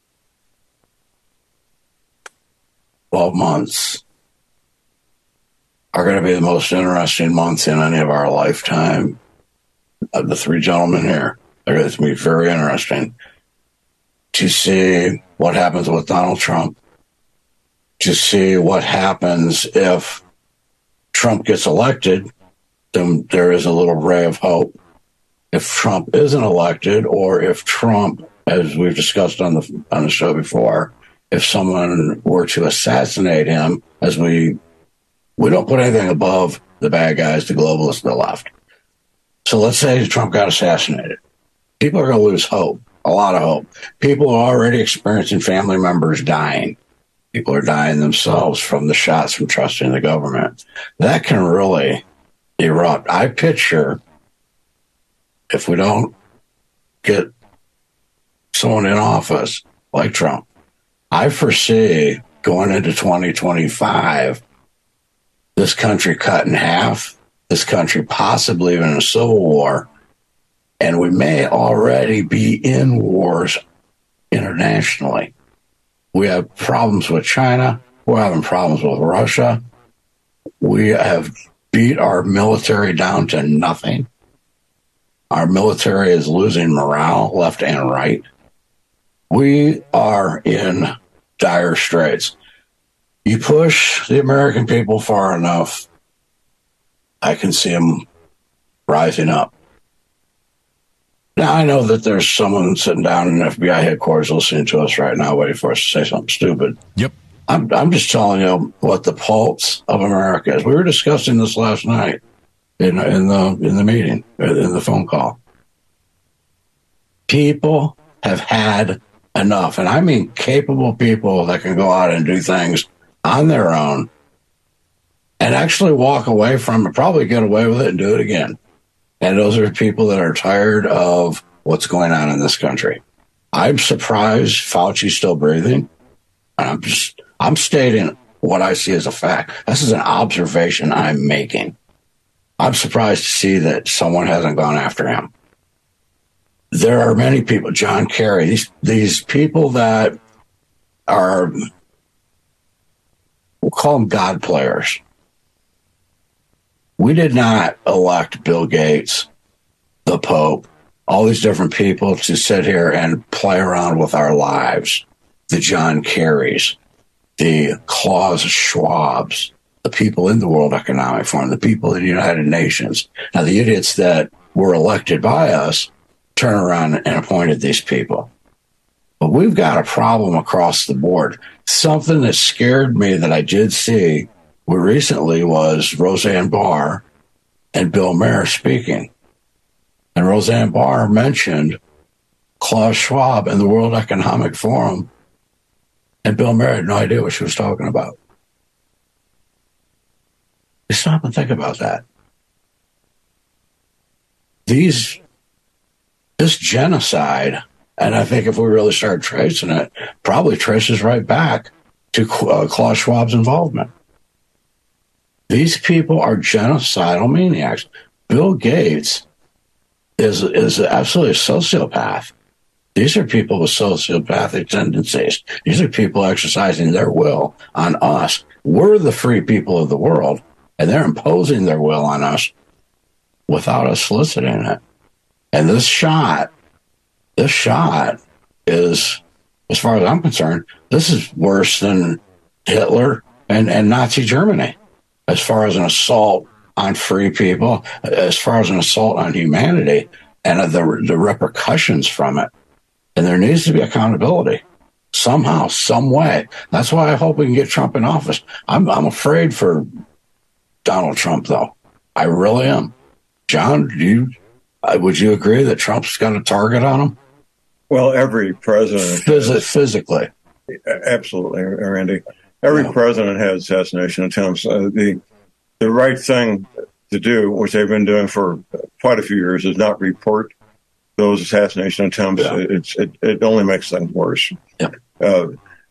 twelve months are going to be the most interesting months in any of our lifetime. Of the three gentlemen here, they're going to be very interesting to see what happens with Donald Trump, to see what happens if Trump gets elected. Then there is a little ray of hope if Trump isn't elected, or if Trump, as we've discussed on the on the show before, if someone were to assassinate him, as we we don't put anything above the bad guys, the globalists, the left. So let's say Trump got assassinated. People are going to lose hope, a lot of hope. People are already experiencing family members dying. People are dying themselves from the shots from trusting the government. That can really erupt. I picture, if we don't get someone in office like Trump, I foresee going into twenty twenty-five, this country cut in half, this country possibly even in a civil war, and we may already be in wars internationally. We have problems with China. We're having problems with Russia. We have beat our military down to nothing. Our military is losing morale left and right. We are in dire straits. You push the American people far enough, I can see them rising up. Now, I know that there's someone sitting down in F B I headquarters listening to us right now, waiting for us to say something stupid. Yep. I'm, I'm just telling you what the pulse of America is. We were discussing this last night in, in the in the meeting, in the phone call. People have had enough, and I mean capable people that can go out and do things on their own and actually walk away from it, probably get away with it and do it again. And those are people that are tired of what's going on in this country. I'm surprised Fauci's still breathing. And I'm just, I'm stating what I see as a fact. This is an observation I'm making. I'm surprised to see that someone hasn't gone after him. There are many people, John Kerry, these, these people that are, we'll call them God players. We did not elect Bill Gates, the Pope, all these different people to sit here and play around with our lives. The John Kerrys, the Klaus Schwabs, the people in the World Economic Forum, the people in the United Nations. Now, the idiots that were elected by us turn around and appointed these people. But we've got a problem across the board. Something that scared me that I did see recently was Roseanne Barr and Bill Maher speaking. And Roseanne Barr mentioned Klaus Schwab and the World Economic Forum, and Bill Maher had no idea what she was talking about. You stop and think about that. These, this genocide, and I think if we really start tracing it, probably traces right back to uh, Klaus Schwab's involvement. These people are genocidal maniacs. Bill Gates is is absolutely a sociopath. These are people with sociopathic tendencies. These are people exercising their will on us. We're the free people of the world, and they're imposing their will on us without us soliciting it. And this shot, this shot is, as far as I'm concerned, this is worse than Hitler and, and Nazi Germany. As far as an assault on free people, as far as an assault on humanity, and the the repercussions from it. And there needs to be accountability somehow, some way. That's why I hope we can get Trump in office. I'm I'm afraid for Donald Trump, though. I really am. John, do you uh, would you agree that Trump's got a target on him? Well, every president Phys- physically, absolutely, Randy. Every yeah. president has assassination attempts. Uh, the the right thing to do, which they've been doing for quite a few years, is not report those assassination attempts. Yeah. It's it, it only makes things worse. Yeah. Uh,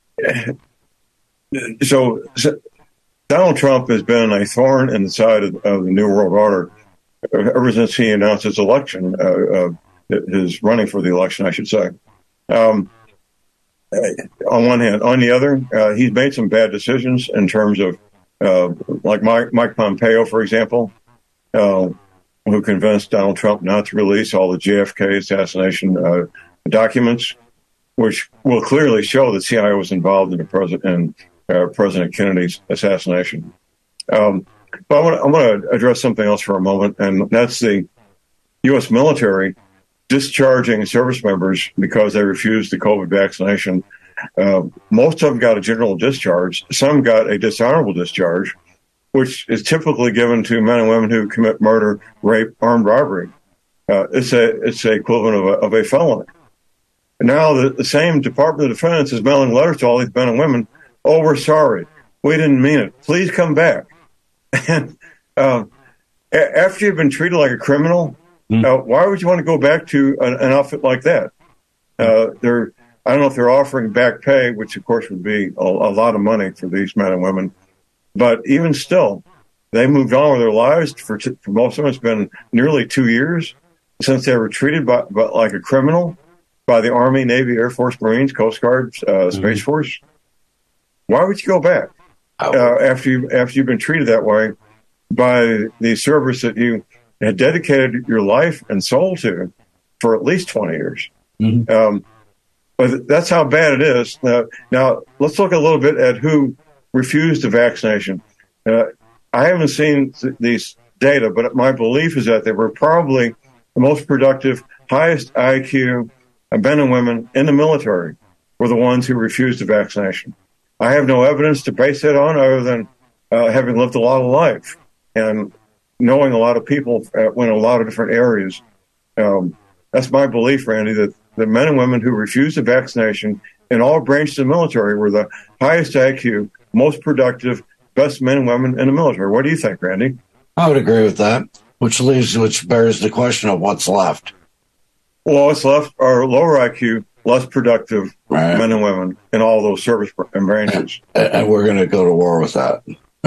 so, so Donald Trump has been a thorn in the side of, of the New World Order ever since he announced his election, uh, uh, his running for the election, I should say. Um, on one hand. On the other, uh, he's made some bad decisions in terms of, uh, like Mike, Mike Pompeo, for example, uh, who convinced Donald Trump not to release all the J F K assassination uh, documents, which will clearly show that C I A was involved in, the president, in uh, President Kennedy's assassination. Um, but I want, I want to address something else for a moment, and that's the U S military discharging service members because they refused the COVID vaccination. Uh, most of them got a general discharge. Some got a dishonorable discharge, which is typically given to men and women who commit murder, rape, armed robbery. Uh, it's a it's the equivalent of a, of a felony. Now the, the same Department of Defense is mailing letters to all these men and women. Oh, we're sorry. We didn't mean it. Please come back. And uh, a- after you've been treated like a criminal, mm. uh, why would you want to go back to an, an outfit like that? Uh, they're I don't know if they're offering back pay, which of course would be a, a lot of money for these men and women. But even still, they moved on with their lives. For, t- for most of them, it's been nearly two years since they were treated by, by, like a criminal by the Army, Navy, Air Force, Marines, Coast Guard, uh, mm-hmm. Space Force. Why would you go back uh, after you after you've been treated that way by the service that you had dedicated your life and soul to for at least twenty years? Mm-hmm. Um, but that's how bad it is. Now, now, let's look a little bit at who refused the vaccination. Uh, I haven't seen th- these data, but my belief is that they were probably the most productive, highest I Q men and women in the military were the ones who refused the vaccination. I have no evidence to base that on other than uh, having lived a lot of life and knowing a lot of people in a lot of different areas. Um, that's my belief, Randy, that the men and women who refused the vaccination in all branches of the military were the highest I Q, most productive, best men and women in the military. What do you think, Randy? I would agree with that, which leaves, which bears the question of what's left. Well, what's left are lower I Q, less productive right. men and women in all those service branches. And, and we're going to go to war with that.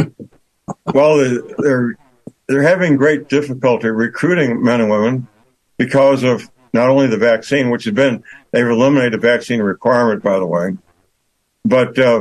Well, they're they're having great difficulty recruiting men and women because of not only the vaccine, which has been, they've eliminated the vaccine requirement, by the way, but uh,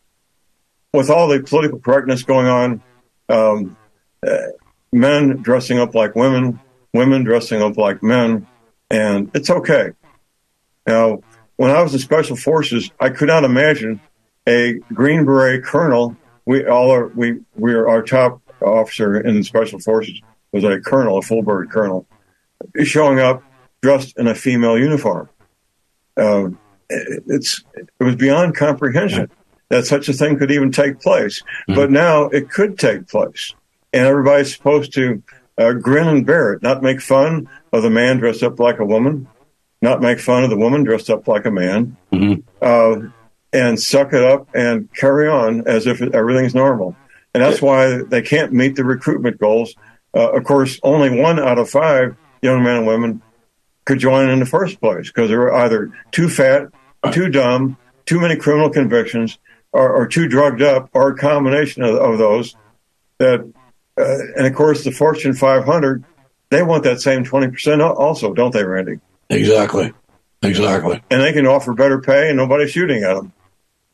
with all the political correctness going on, um, uh, men dressing up like women, women dressing up like men, and it's okay. Now, when I was in Special Forces, I could not imagine a Green Beret colonel. We all are, we, we are, our top officer in the Special Forces was a colonel, a full bird colonel, showing up dressed in a female uniform. Uh, it's, it was beyond comprehension that such a thing could even take place. Mm-hmm. But now it could take place. And everybody's supposed to uh, grin and bear it, not make fun of the man dressed up like a woman, not make fun of the woman dressed up like a man, mm-hmm. uh, and suck it up and carry on as if everything's normal. And that's why they can't meet the recruitment goals. Uh, of course, only one out of five young men and women could join in the first place because they were either too fat, too dumb, too many criminal convictions, or, or too drugged up, or a combination of, of those. That, uh, and of course, the Fortune five hundred, they want that same twenty percent also, don't they, Randy? Exactly. Exactly. And they can offer better pay, and nobody's shooting at them.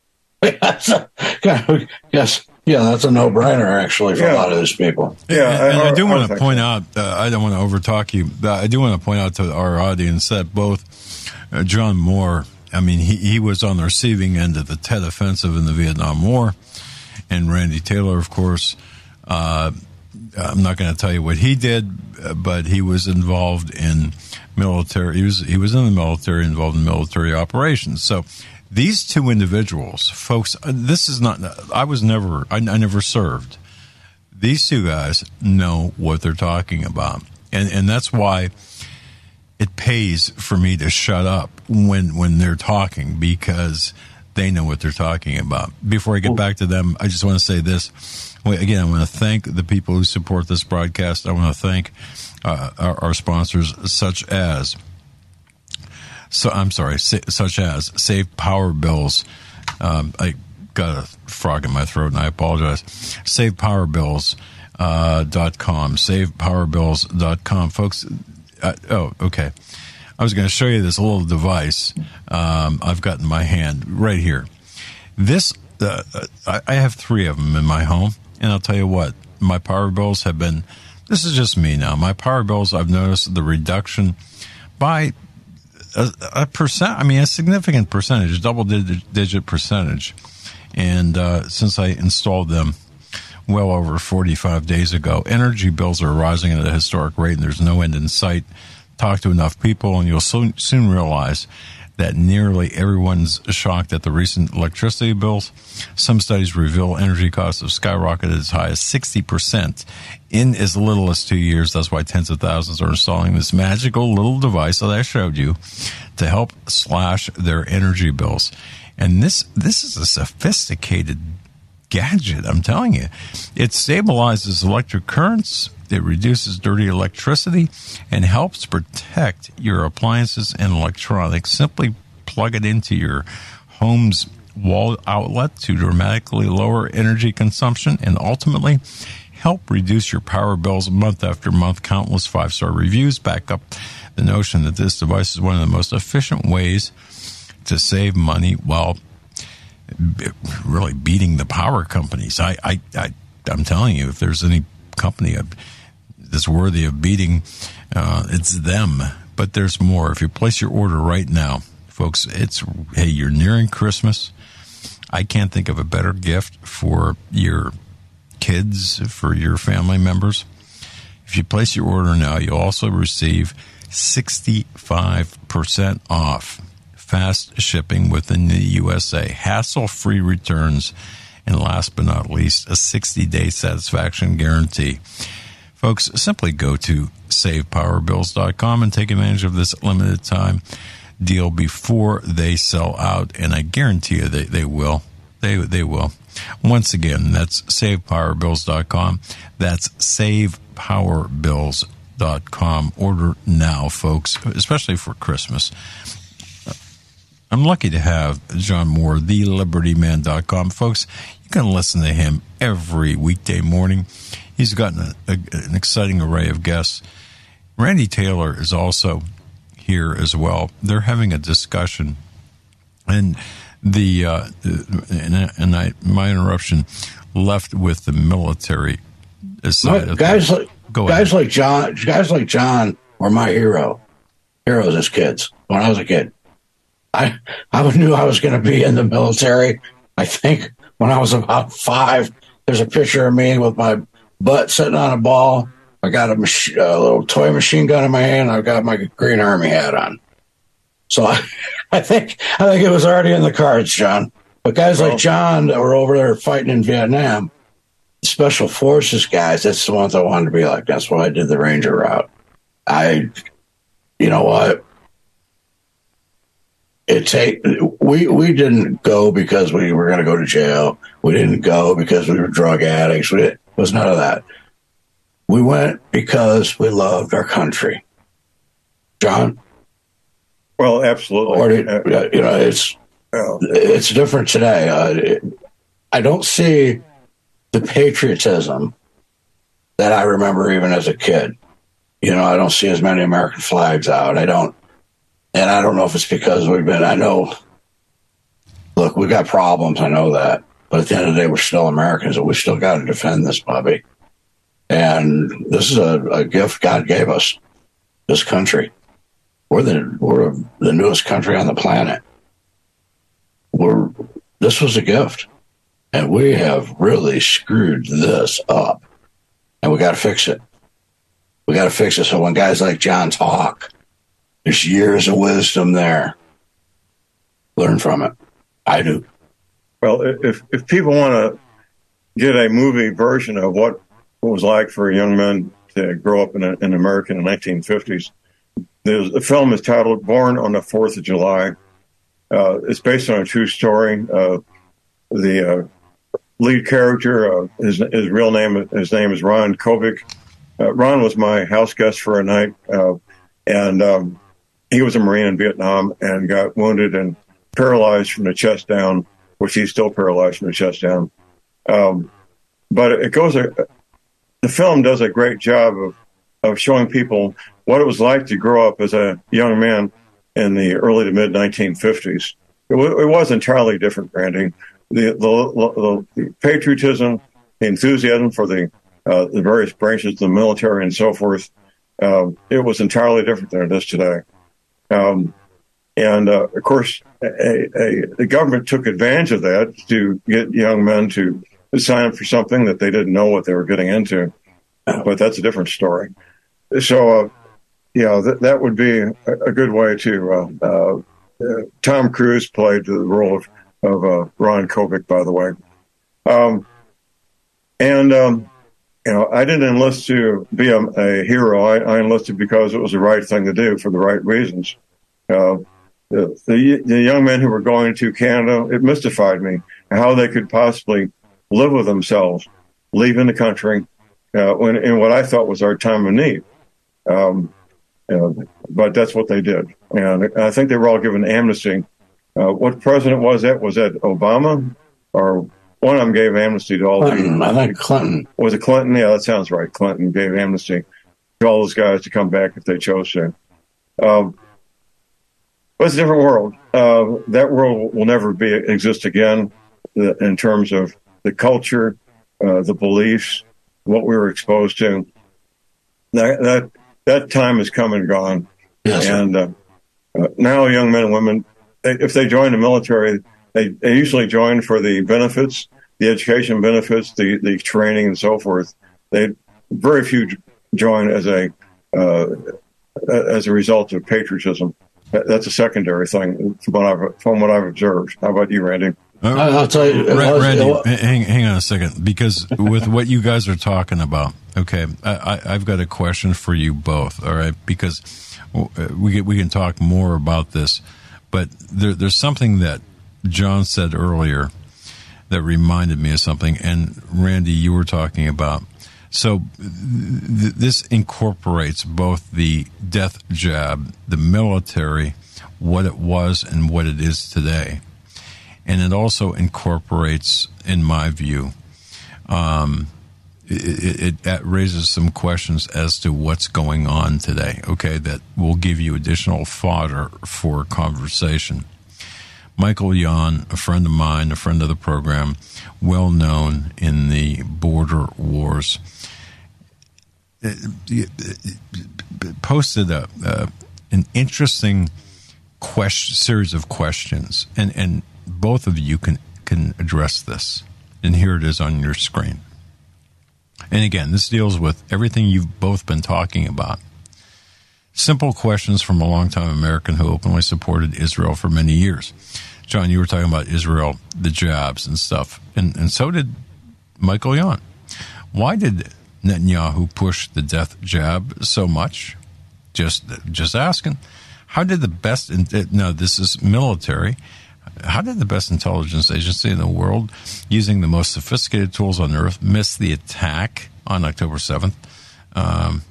Yes. Yeah, that's a no-brainer, actually, for yeah. a lot of these people. Yeah, and, and I, I do I, want I to point so. out, uh, I don't want to overtalk you, but I do want to point out to our audience that both uh, John Moore, I mean, he, he was on the receiving end of the Tet Offensive in the Vietnam War, and Randy Taylor, of course, uh, I'm not going to tell you what he did, but he was involved in military, he was, he was in the military, involved in military operations. So, these two individuals, folks, this is not, I was never, I, I never served. These two guys know what they're talking about. And and that's why it pays for me to shut up when, when they're talking, because they know what they're talking about. Before I get back to them, I just want to say this. Again, I want to thank the people who support this broadcast. I want to thank uh, our, our sponsors, such as So I'm sorry, such as Save Power Bills. Um, I got a frog in my throat, and I apologize. Save Power Bills dot com. Save Power Bills dot com, folks. Uh, oh, okay. I was going to show you this little device um, I've got in my hand right here. This uh, I, I have three of them in my home, and I'll tell you what, my power bills have been. This is just me now. My power bills, I've noticed the reduction by A, a percent, I mean, a significant percentage, double digit, digit percentage. And uh, since I installed them well over forty-five days ago. Energy bills are rising at a historic rate, and there's no end in sight. Talk to enough people, and you'll soon, soon realize that nearly everyone's shocked at the recent electricity bills. Some studies reveal energy costs have skyrocketed as high as sixty percent in as little as two years. That's why tens of thousands are installing this magical little device that I showed you to help slash their energy bills. And this this is a sophisticated gadget, I'm telling you. It stabilizes electric currents, it reduces dirty electricity, and helps protect your appliances and electronics. Simply plug it into your home's wall outlet to dramatically lower energy consumption and ultimately help reduce your power bills month after month. Countless five-star reviews back up the notion that this device is one of the most efficient ways to save money while really beating the power companies. I, I, I, I'm telling you, if there's any company that's worthy of beating, uh, it's them. But there's more. If you place your order right now, folks, it's, hey, you're nearing Christmas. I can't think of a better gift for your kids, for your family members. If you place your order now, you'll also receive sixty-five percent off. Fast shipping within the U S A, hassle-free returns, and last but not least, a sixty-day satisfaction guarantee. Folks, simply go to save power bills dot com and take advantage of this limited time deal before they sell out, and I guarantee you they, they will. They they will. Once again, that's save power bills dot com. That's save power bills dot com. Order now, folks, especially for Christmas. I'm lucky to have John Moore, the liberty man dot com. Folks, you can listen to him every weekday morning. He's gotten a, a, an exciting array of guests. Randy Taylor is also here as well. They're having a discussion, and the uh, and, and I my interruption left with the military side. My, guys like guys like John, guys like John were my hero, heroes as kids when I was a kid. I I knew I was going to be in the military. I think when I was about five, there's a picture of me with my butt sitting on a ball. I got a, mach- a little toy machine gun in my hand. I've got my Green Army hat on. So I, I think I think it was already in the cards, John. But guys well, like John that were over there fighting in Vietnam, special forces guys, that's the ones I wanted to be like. That's why I did the Ranger route. I, you know what? It take we we didn't go because we were going to go to jail. We didn't go because we were drug addicts. We, it was none of that. We went because we loved our country. John? Well, absolutely. Or did, uh, you know, it's oh. it's different today. Uh, it, I don't see the patriotism that I remember even as a kid. You know, I don't see as many American flags out. I don't. And I don't know if it's because we've been, I know, look, we've got problems. I know that. But at the end of the day, we're still Americans and we still got to defend this, Bobby. And this is a, a gift God gave us, this country. We're the, we're the newest country on the planet. We're, this was a gift. And we have really screwed this up. And we got to fix it. We got to fix it so when guys like John talk, there's years of wisdom there. Learn from it. I do. Well, if if people want to get a movie version of what it was like for a young man to grow up in, a, in America in the nineteen fifties, there's, the film is titled Born on the fourth of July. Uh, it's based on a true story. Uh, the uh, lead character, uh, his, his real name, his name is Ron Kovic. Uh, Ron was my house guest for a night, uh, and um, he was a Marine in Vietnam and got wounded and paralyzed from the chest down, which he's still paralyzed from the chest down. Um, but it goes, a, the film does a great job of, of showing people what it was like to grow up as a young man in the early to mid nineteen fifties. It, w- it was entirely different, Randy. The, the, the, the patriotism, the enthusiasm for the, uh, the various branches of the military and so forth, uh, it was entirely different than it is today. Um, and, uh, of course, a, a, the government took advantage of that to get young men to sign up for something that they didn't know what they were getting into. But that's a different story. So, uh, you know, th- that would be a, a good way to. Uh, uh, uh, Tom Cruise played the role of, of uh, Ron Kovic, by the way. Um, and, um, you know, I didn't enlist to be a, a hero. I, I enlisted because it was the right thing to do for the right reasons. Uh, the, the, the young men who were going to Canada, it mystified me how they could possibly live with themselves, leaving the country uh, when, in what I thought was our time of need. Um, uh, but that's what they did. And I think they were all given amnesty. Uh, what president was that? Was that Obama? Or one of them gave amnesty to all Clinton, the... I think Clinton. Was it Clinton? Yeah, that sounds right. Clinton gave amnesty to all those guys to come back if they chose to. Um, but it's a different world. Uh, that world will never be exist again uh, in terms of the culture, uh, the beliefs, what we were exposed to. That that, that time has come and gone. Yes, and uh, uh, now young men and women, they, if they join the military, they, they usually join for the benefits, the education benefits, the, the training and so forth. They very few join as a uh, as a result of patriotism. That's a secondary thing from what I've, from what I've observed. How about you, Randy? Uh, I'll tell you, Randy, was, hang, hang on a second, because with what you guys are talking about, okay, I, I, I've got a question for you both, all right, because we we can talk more about this, but there, there's something that John said earlier that reminded me of something, and Randy, you were talking about. So th- this incorporates both the death jab, the military, what it was and what it is today. And it also incorporates, in my view, um, it, it, it raises some questions as to what's going on today, okay, that will give you additional fodder for conversation. Michael Yon, a friend of mine, a friend of the program, well known in the border wars, posted a, uh, an interesting question, series of questions, and, and both of you can, can address this. And here it is on your screen. And again, this deals with everything you've both been talking about. Simple questions from a longtime American who openly supported Israel for many years. John, you were talking about Israel, the jabs and stuff, and, and so did Michael Yon. Why did Netanyahu push the death jab so much? Just, just asking. How did the best, no, this is military, how did the best intelligence agency in the world, using the most sophisticated tools on earth, miss the attack on October seventh um,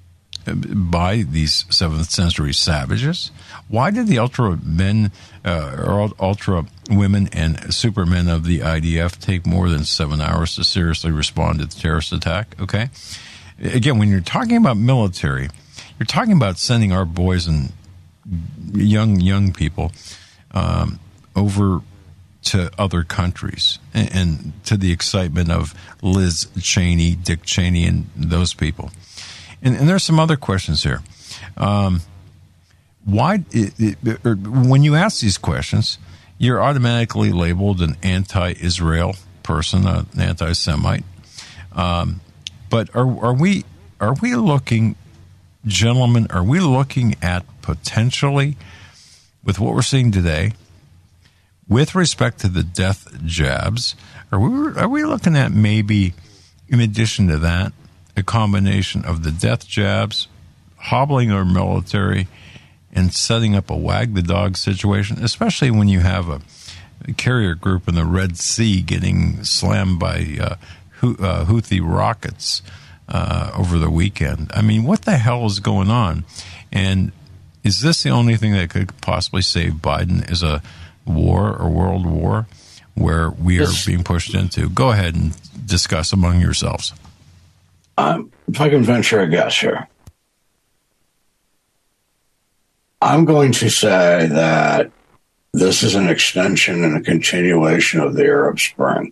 by these seventh century savages? Why did the ultra men, uh, or ultra women and supermen of the I D F take more than seven hours to seriously respond to the terrorist attack? Okay. Again, when you're talking about military, you're talking about sending our boys and young, young people, um, over to other countries and, and to the excitement of Liz Cheney, Dick Cheney, and those people. And, and there's some other questions here. Um, why, it, it, or when you ask these questions, you're automatically labeled an anti-Israel person, an anti-Semite. Um, but are, are we are we looking, gentlemen, are we looking at potentially, with what we're seeing today, with respect to the death jabs, are we are we looking at maybe, in addition to that, a combination of the death jabs, hobbling our military, and setting up a wag the dog situation, especially when you have a, a carrier group in the Red Sea getting slammed by uh, uh, Houthi rockets uh, over the weekend? I mean, what the hell is going on? And is this the only thing that could possibly save Biden? Is a war or world war where we are being pushed into? Go ahead and discuss among yourselves. Um, if I can venture a guess here, I'm going to say that this is an extension and a continuation of the Arab Spring.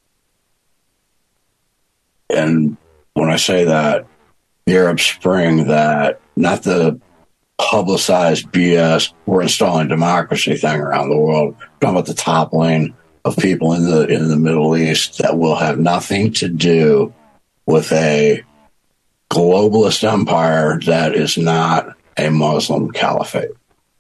And when I say that, the Arab Spring, that not the publicized B S, we're installing democracy thing around the world. We're talking about the toppling of people in the in the Middle East that will have nothing to do with a globalist empire that is not a Muslim caliphate.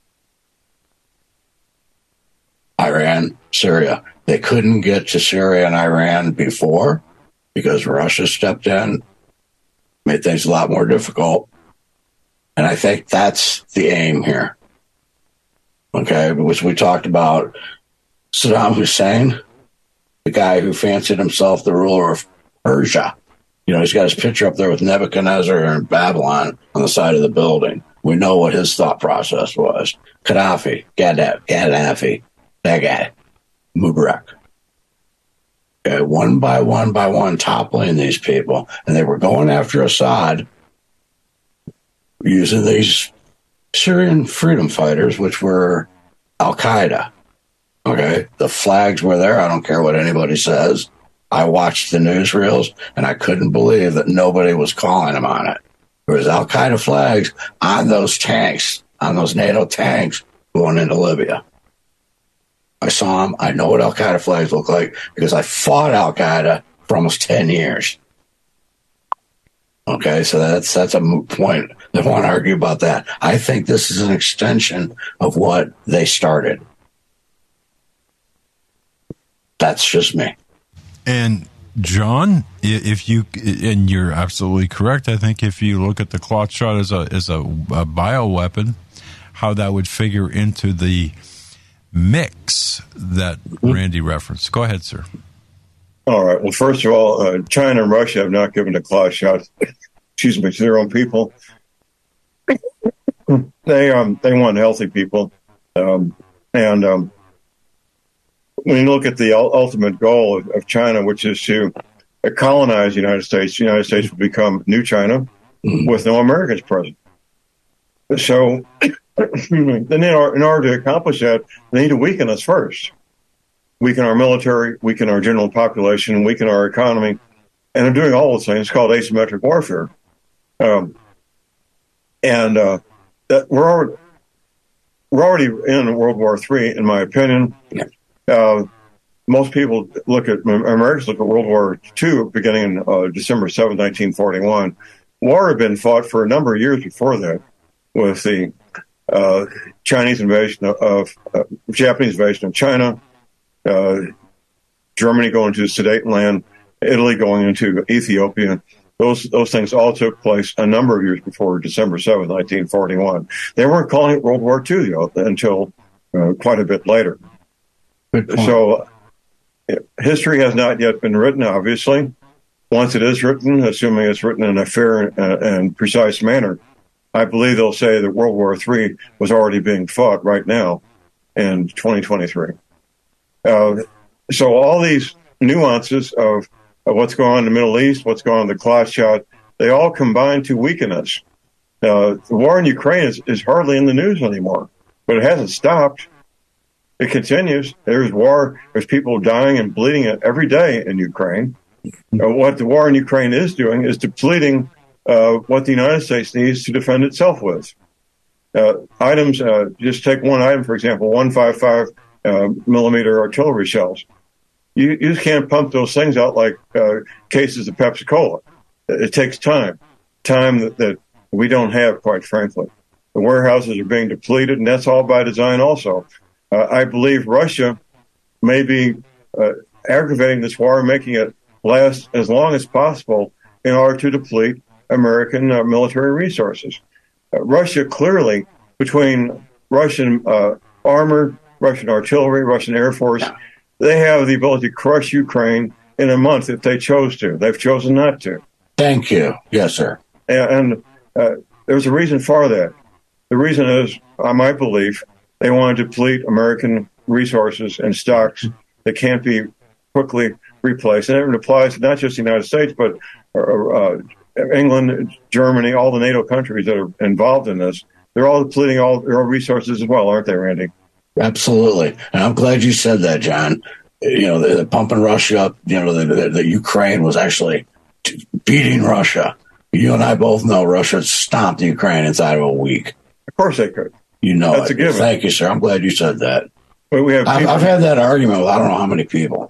Iran, Syria. They couldn't get to Syria and Iran before because Russia stepped in, made things a lot more difficult. And I think that's the aim here. Okay, which we talked about Saddam Hussein, the guy who fancied himself the ruler of Persia. You know, he's got his picture up there with Nebuchadnezzar and Babylon on the side of the building. We know what his thought process was. Gaddafi, Gaddafi, Gaddafi, that guy, Mubarak. Okay, one by one by one, toppling these people. And they were going after Assad using these Syrian freedom fighters, which were Al-Qaeda. Okay, the flags were there. I don't care what anybody says. I watched the newsreels, and I couldn't believe that nobody was calling them on it. There was Al-Qaeda flags on those tanks, on those NATO tanks going into Libya. I saw them. I know what Al-Qaeda flags look like because I fought Al-Qaeda for almost ten years. Okay, so that's that's a moot point. They want to argue about that. I think this is an extension of what they started. That's just me. And John, if you and you're absolutely correct. I think if you look at the cloth shot as a as a, a bioweapon, how that would figure into the mix that Randy referenced. Go ahead, sir. All right. Well, first of all, uh, China and Russia have not given a cloth shot, excuse me, to their own people. they um they want healthy people, um, and um, when you look at the ultimate goal of, of China, which is to colonize the United States, the United States will become New China mm-hmm. with no Americans present. So, then in order, in order to accomplish that, they need to weaken us first. Weaken our military, weaken our general population, weaken our economy. And they're doing all those things. It's called asymmetric warfare. Um, and uh, that we're already, we're already in World War Three, in my opinion. Uh, most people look at, Americans look at World War Two beginning in uh, December seventh, nineteen forty-one. War had been fought for a number of years before that with the uh, Chinese invasion of, of uh, Japanese invasion of China, uh, Germany going to the Sudetenland, Italy going into Ethiopia. Those those things all took place a number of years before December seventh, nineteen forty-one. They weren't calling it World War Two though, until uh, quite a bit later. So uh, history has not yet been written, obviously. Once it is written, assuming it's written in a fair and, and precise manner, I believe they'll say that World War Three was already being fought right now in twenty twenty-three. Uh, so all these nuances of, of what's going on in the Middle East, what's going on in the cloth shot, they all combine to weaken us. Uh, the war in Ukraine is, is hardly in the news anymore, but it hasn't stopped. It continues. There's war. There's people dying and bleeding every day in Ukraine. Uh, what the war in Ukraine is doing is depleting uh, what the United States needs to defend itself with. Uh, items, uh, just take one item, for example, one fifty-five uh, millimeter artillery shells. You, you just can't pump those things out like uh, cases of Pepsi-Cola. It, it takes time, time that, that we don't have, quite frankly. The warehouses are being depleted, and that's all by design also. Uh, I believe Russia may be uh, aggravating this war and making it last as long as possible in order to deplete American uh, military resources. Uh, Russia clearly, between Russian uh, armor, Russian artillery, Russian Air Force, they have the ability to crush Ukraine in a month if they chose to. They've chosen not to. Thank you. Yes, sir. And, and uh, there's a reason for that. The reason is, I my belief, they want to deplete American resources and stocks that can't be quickly replaced. And it applies to not just the United States, but uh, England, Germany, all the NATO countries that are involved in this. They're all depleting all their own resources as well, aren't they, Randy? Absolutely. And I'm glad you said that, John. You know, they're pumping Russia up. You know, the, the, the Ukraine was actually beating Russia. You and I both know Russia stomped Ukraine inside of a week. Of course they could. You know That's it. A given. Thank you, sir. I'm glad you said that. But we have. I've, I've had that argument with I don't know how many people.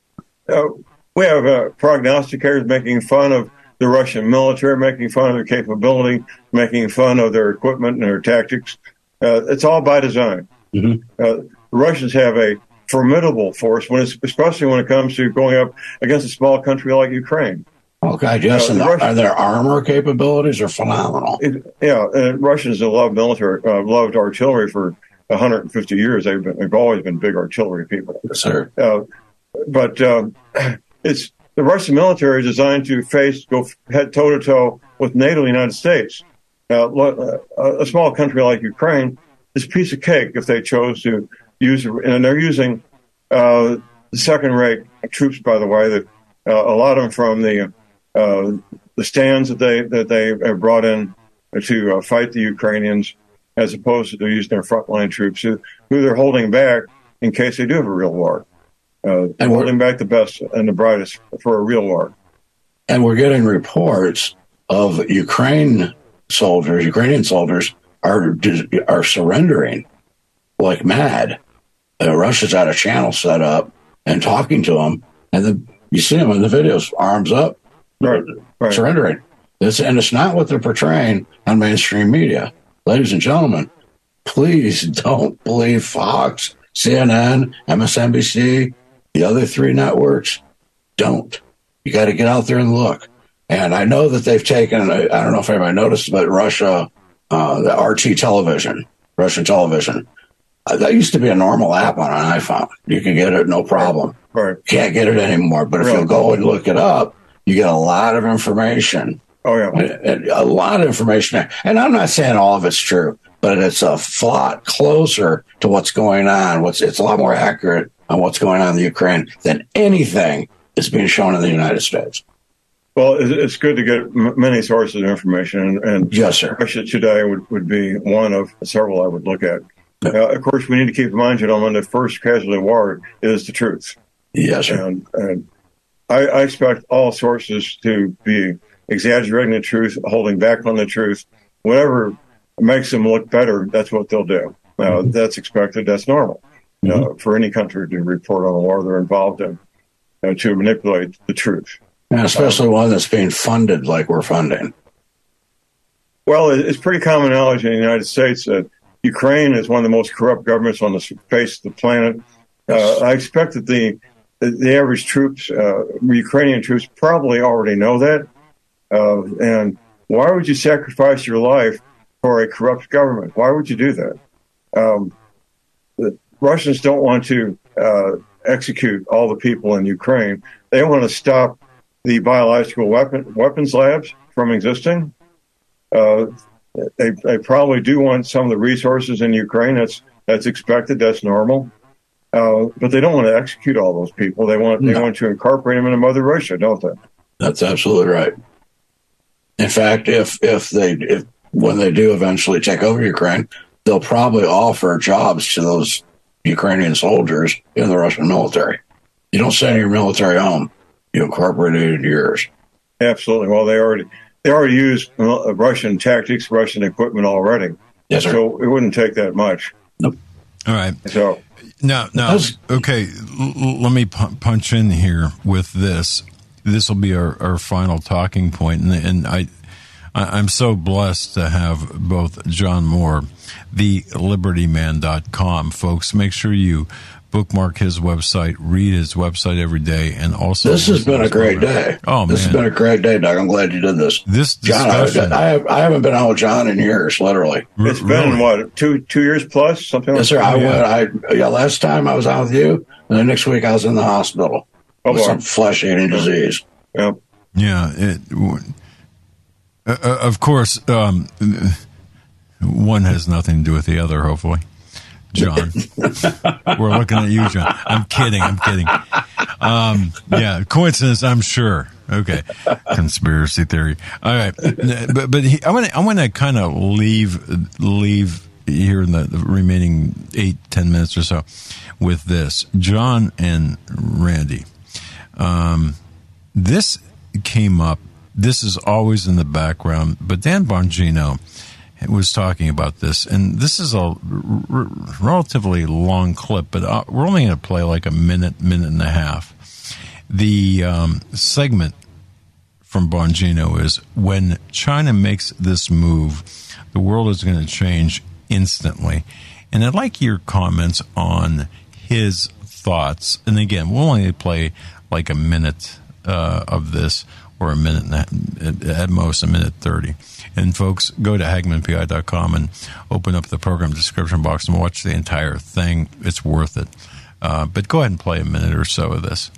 Uh, we have uh, prognosticators making fun of the Russian military, making fun of their capability, making fun of their equipment and their tactics. Uh, it's all by design. Mm-hmm. Uh, the Russians have a formidable force, when it's, especially when it comes to going up against a small country like Ukraine. Oh, God, yes. Uh, and the Russians, are their armor capabilities are phenomenal. It, yeah, and Russians have loved military, uh, loved artillery for one hundred fifty years. They've, been, they've always been big artillery people. Yes, sir. Uh, but um, it's the Russian military is designed to face, go head toe to toe with NATO, the United States. Uh, a small country like Ukraine is a piece of cake if they chose to use, and they're using uh, second-rate troops, by the way. That uh, a lot of them from the uh, the stands that they that they have brought in to uh, fight the Ukrainians, as opposed to they're using their frontline troops, who, who they're holding back in case they do have a real war. Uh, and holding back the best and the brightest for a real war. And we're getting reports of Ukraine soldiers, Ukrainian soldiers are are surrendering like mad. Uh, Russia's got a channel set up and talking to them, and then you see them in the videos, arms up, right, right. surrendering. It's, and it's not what they're portraying on mainstream media. Ladies and gentlemen, please don't believe Fox, C N N, M S N B C, the other three networks. Don't. You got to get out there and look. And I know that they've taken, I don't know if anybody noticed, but Russia, uh, the R T television, Russian television, uh, that used to be a normal app on an iPhone. You can get it, no problem. Right. Can't get it anymore. But if Really? you go and look it up, you get a lot of information. Oh, yeah. A, a lot of information there. And I'm not saying all of it's true, but it's a lot closer to what's going on. What's It's a lot more accurate on what's going on in the Ukraine than anything that's being shown in the United States. Well, it's good to get m- many sources of information, and, and yes, sir. Russia Today would, would be one of several I would look at. Yeah. Uh, of course, we need to keep in mind, gentlemen, the first casualty of war is the truth. Yes, sir. And, and I, I expect all sources to be exaggerating the truth, holding back on the truth. Whatever makes them look better, that's what they'll do. Uh, mm-hmm. That's expected. That's normal mm-hmm. uh, for any country to report on a war they're involved in, uh, to manipulate the truth. And especially um, one that's being funded like we're funding. Well, it's pretty common knowledge in the United States that Ukraine is one of the most corrupt governments on the face of the planet. Uh, I expect that the the average troops, uh, Ukrainian troops, probably already know that. Uh, and why would you sacrifice your life for a corrupt government? Why would you do that? Um, the Russians don't want to uh, execute all the people in Ukraine. They want to stop the biological weapon, weapons labs from existing. Uh, they, they probably do want some of the resources in Ukraine. That's that's expected. That's normal. Uh, but they don't want to execute all those people. They want no. they want to incorporate them into Mother Russia, don't they? That's absolutely right. In fact, if if they if when they do eventually take over Ukraine, they'll probably offer jobs to those Ukrainian soldiers in the Russian military. You don't send your military home; you incorporate it into yours. Absolutely. Well, they already they already use Russian tactics, Russian equipment already. Yes, sir. So it wouldn't take that much. Nope. All right. So. Now, now, okay, l- let me pu- punch in here with this. This will be our, our final talking point, and, and I, I, I'm so blessed to have both John Moore, the liberty man dot com, folks. Make sure you bookmark his website, read his website every day, and also this has been a great program. day. Oh, this man. has been a great day, Doug. I'm glad you did this. This discussion, John, I, I, have, I haven't been on with John in years, literally. It's been really? what two two years plus, something. Yes, like sir. that? I went. I yeah. Last time I was out with you, and the next week I was in the hospital oh, with boy. some flesh-eating disease. Yep. Yeah. It, uh, of course, um, one has nothing to do with the other. Hopefully. John, we're looking at you, John. I'm kidding. I'm kidding. Um, yeah, coincidence, I'm sure. Okay, conspiracy theory. All right, but but he, I want to I want to kind of leave leave here in the, the remaining eight ten minutes or so with this. John and Randy, um, this came up. This is always in the background, but Dan Bongino was talking about this, and this is a r- r- relatively long clip, but uh, we're only going to play like a minute, minute and a half. The um, segment from Bongino is, when China makes this move, the world is going to change instantly. And I'd like your comments on his thoughts. And again, we'll only play like a minute uh, of this, or a minute and a, at most a minute thirty. And folks, go to Hagmann P I dot com and open up the program description box and watch the entire thing. It's worth it. Uh, but go ahead and play a minute or so of this.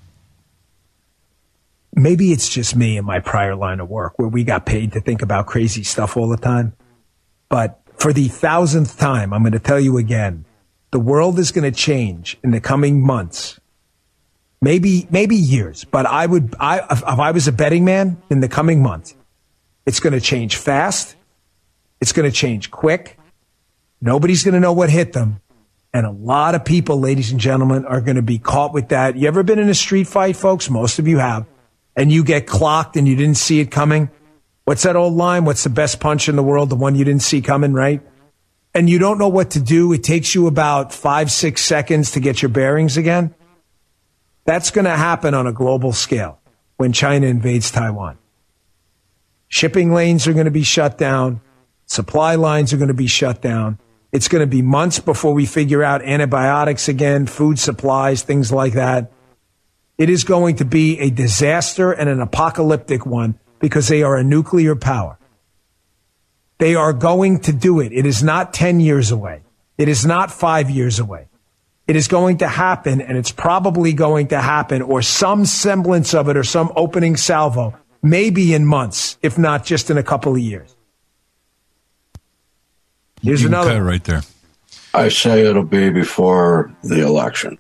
Maybe it's just me in my prior line of work where we got paid to think about crazy stuff all the time. But for the thousandth time, I'm going to tell you again, the world is going to change in the coming months. Maybe, maybe years, but I would, I, if, if I was a betting man, in the coming months, it's going to change fast. It's going to change quick. Nobody's going to know what hit them. And a lot of people, ladies and gentlemen, are going to be caught with that. You ever been in a street fight, folks? Most of you have. And you get clocked and you didn't see it coming. What's that old line? What's the best punch in the world? The one you didn't see coming, right? And you don't know what to do. It takes you about five, six seconds to get your bearings again. That's going to happen on a global scale when China invades Taiwan. Shipping lanes are going to be shut down. Supply lines are going to be shut down. It's going to be months before we figure out antibiotics again, food supplies, things like that. It is going to be a disaster and an apocalyptic one because they are a nuclear power. They are going to do it. It is not ten years away. It is not five years away. It is going to happen, and it's probably going to happen, or some semblance of it, or some opening salvo, maybe in months, if not just in a couple of years. Here's you can another cut it right there. I say it'll be before the election.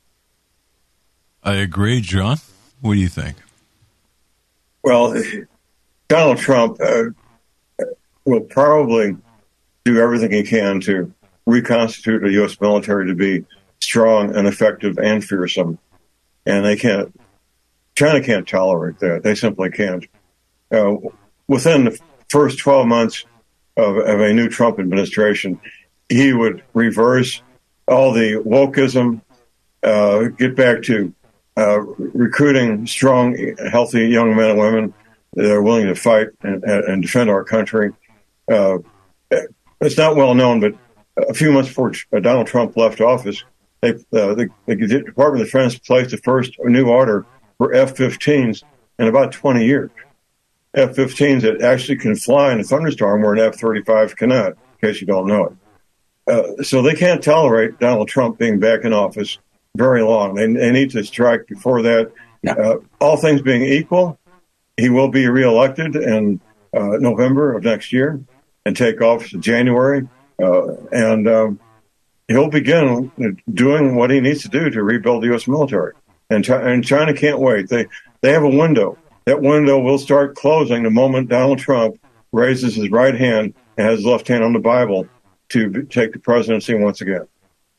I agree, John. What do you think? Well, Donald Trump uh, will probably do everything he can to reconstitute the U S military to be strong and effective and fearsome. And they can't, China can't tolerate that. They simply can't. Uh, within the first twelve months of, of a new Trump administration, he would reverse all the wokeism, uh, get back to uh, recruiting strong, healthy young men and women that are willing to fight and, and defend our country. Uh, it's not well known, but a few months before Donald Trump left office, they, uh, the, the Department of Defense placed the first new order for F fifteens in about twenty years. F fifteens that actually can fly in a thunderstorm where an F thirty-five cannot, in case you don't know it. Uh, so they can't tolerate Donald Trump being back in office very long. They, they need to strike before that. Uh, all things being equal, he will be reelected in uh, November of next year and take office in January. Uh, and um, he'll begin doing what he needs to do to rebuild the U S military. And, Ch- and China can't wait. They they have a window. That window will start closing the moment Donald Trump raises his right hand and has his left hand on the Bible to b- take the presidency once again.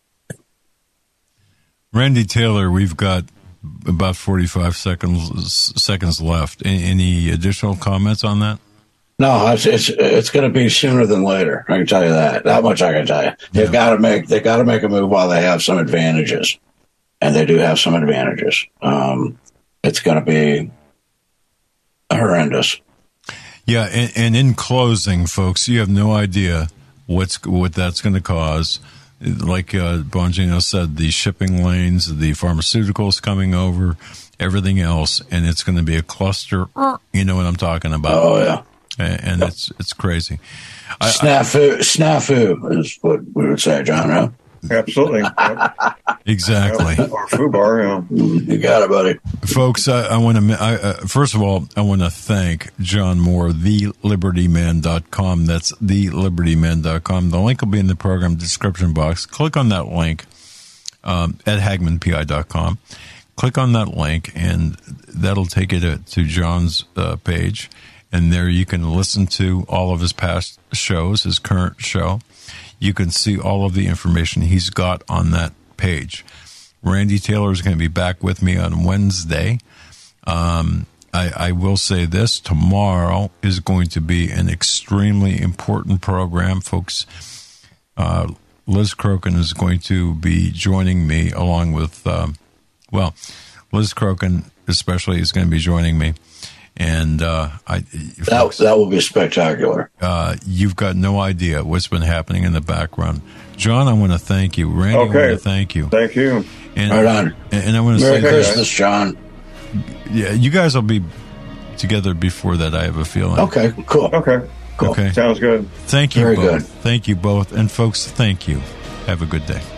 Randy Taylor, we've got about forty-five seconds seconds left. Any, any additional comments on that? No, it's it's it's going to be sooner than later. I can tell you that. That much I can tell you. They've yeah. got to make they got to make a move while they have some advantages, and they do have some advantages. Um, it's going to be horrendous. Yeah, and, and in closing, folks, you have no idea what's what that's going to cause. Like uh, Bongino said, the shipping lanes, the pharmaceuticals coming over, everything else, and it's going to be a cluster. You know what I'm talking about? Oh yeah. And it's it's crazy. Snafu, I, snafu is what we would say, John. Huh? Absolutely. Exactly. Or FUBAR, yeah. You got it, buddy. Folks, I, I want to, I, uh, first of all, I want to thank John Moore, the liberty man dot com. That's the liberty man dot com. The link will be in the program description box. Click on that link um, at Hagmann P I dot com. Click on that link, and that'll take you to, to John's uh, page. And there you can listen to all of his past shows, his current show. You can see all of the information he's got on that page. Randy Taylor is going to be back with me on Wednesday. Um, I, I will say this, tomorrow is going to be an extremely important program, folks. Uh, Liz Crokin is going to be joining me along with, um, well, Liz Crokin especially is going to be joining me. And uh, I, that, folks, that will be spectacular. Uh, you've got no idea what's been happening in the background. John, I want to thank you. Randy, okay. I want to thank you. Thank you. And, right on. And, and I want to Merry say Christmas, this. John. Yeah, you guys will be together before that, I have a feeling. Okay, cool. Okay. Cool. Okay. Sounds good. Thank you Very both. good. Thank you both. And folks, thank you. Have a good day.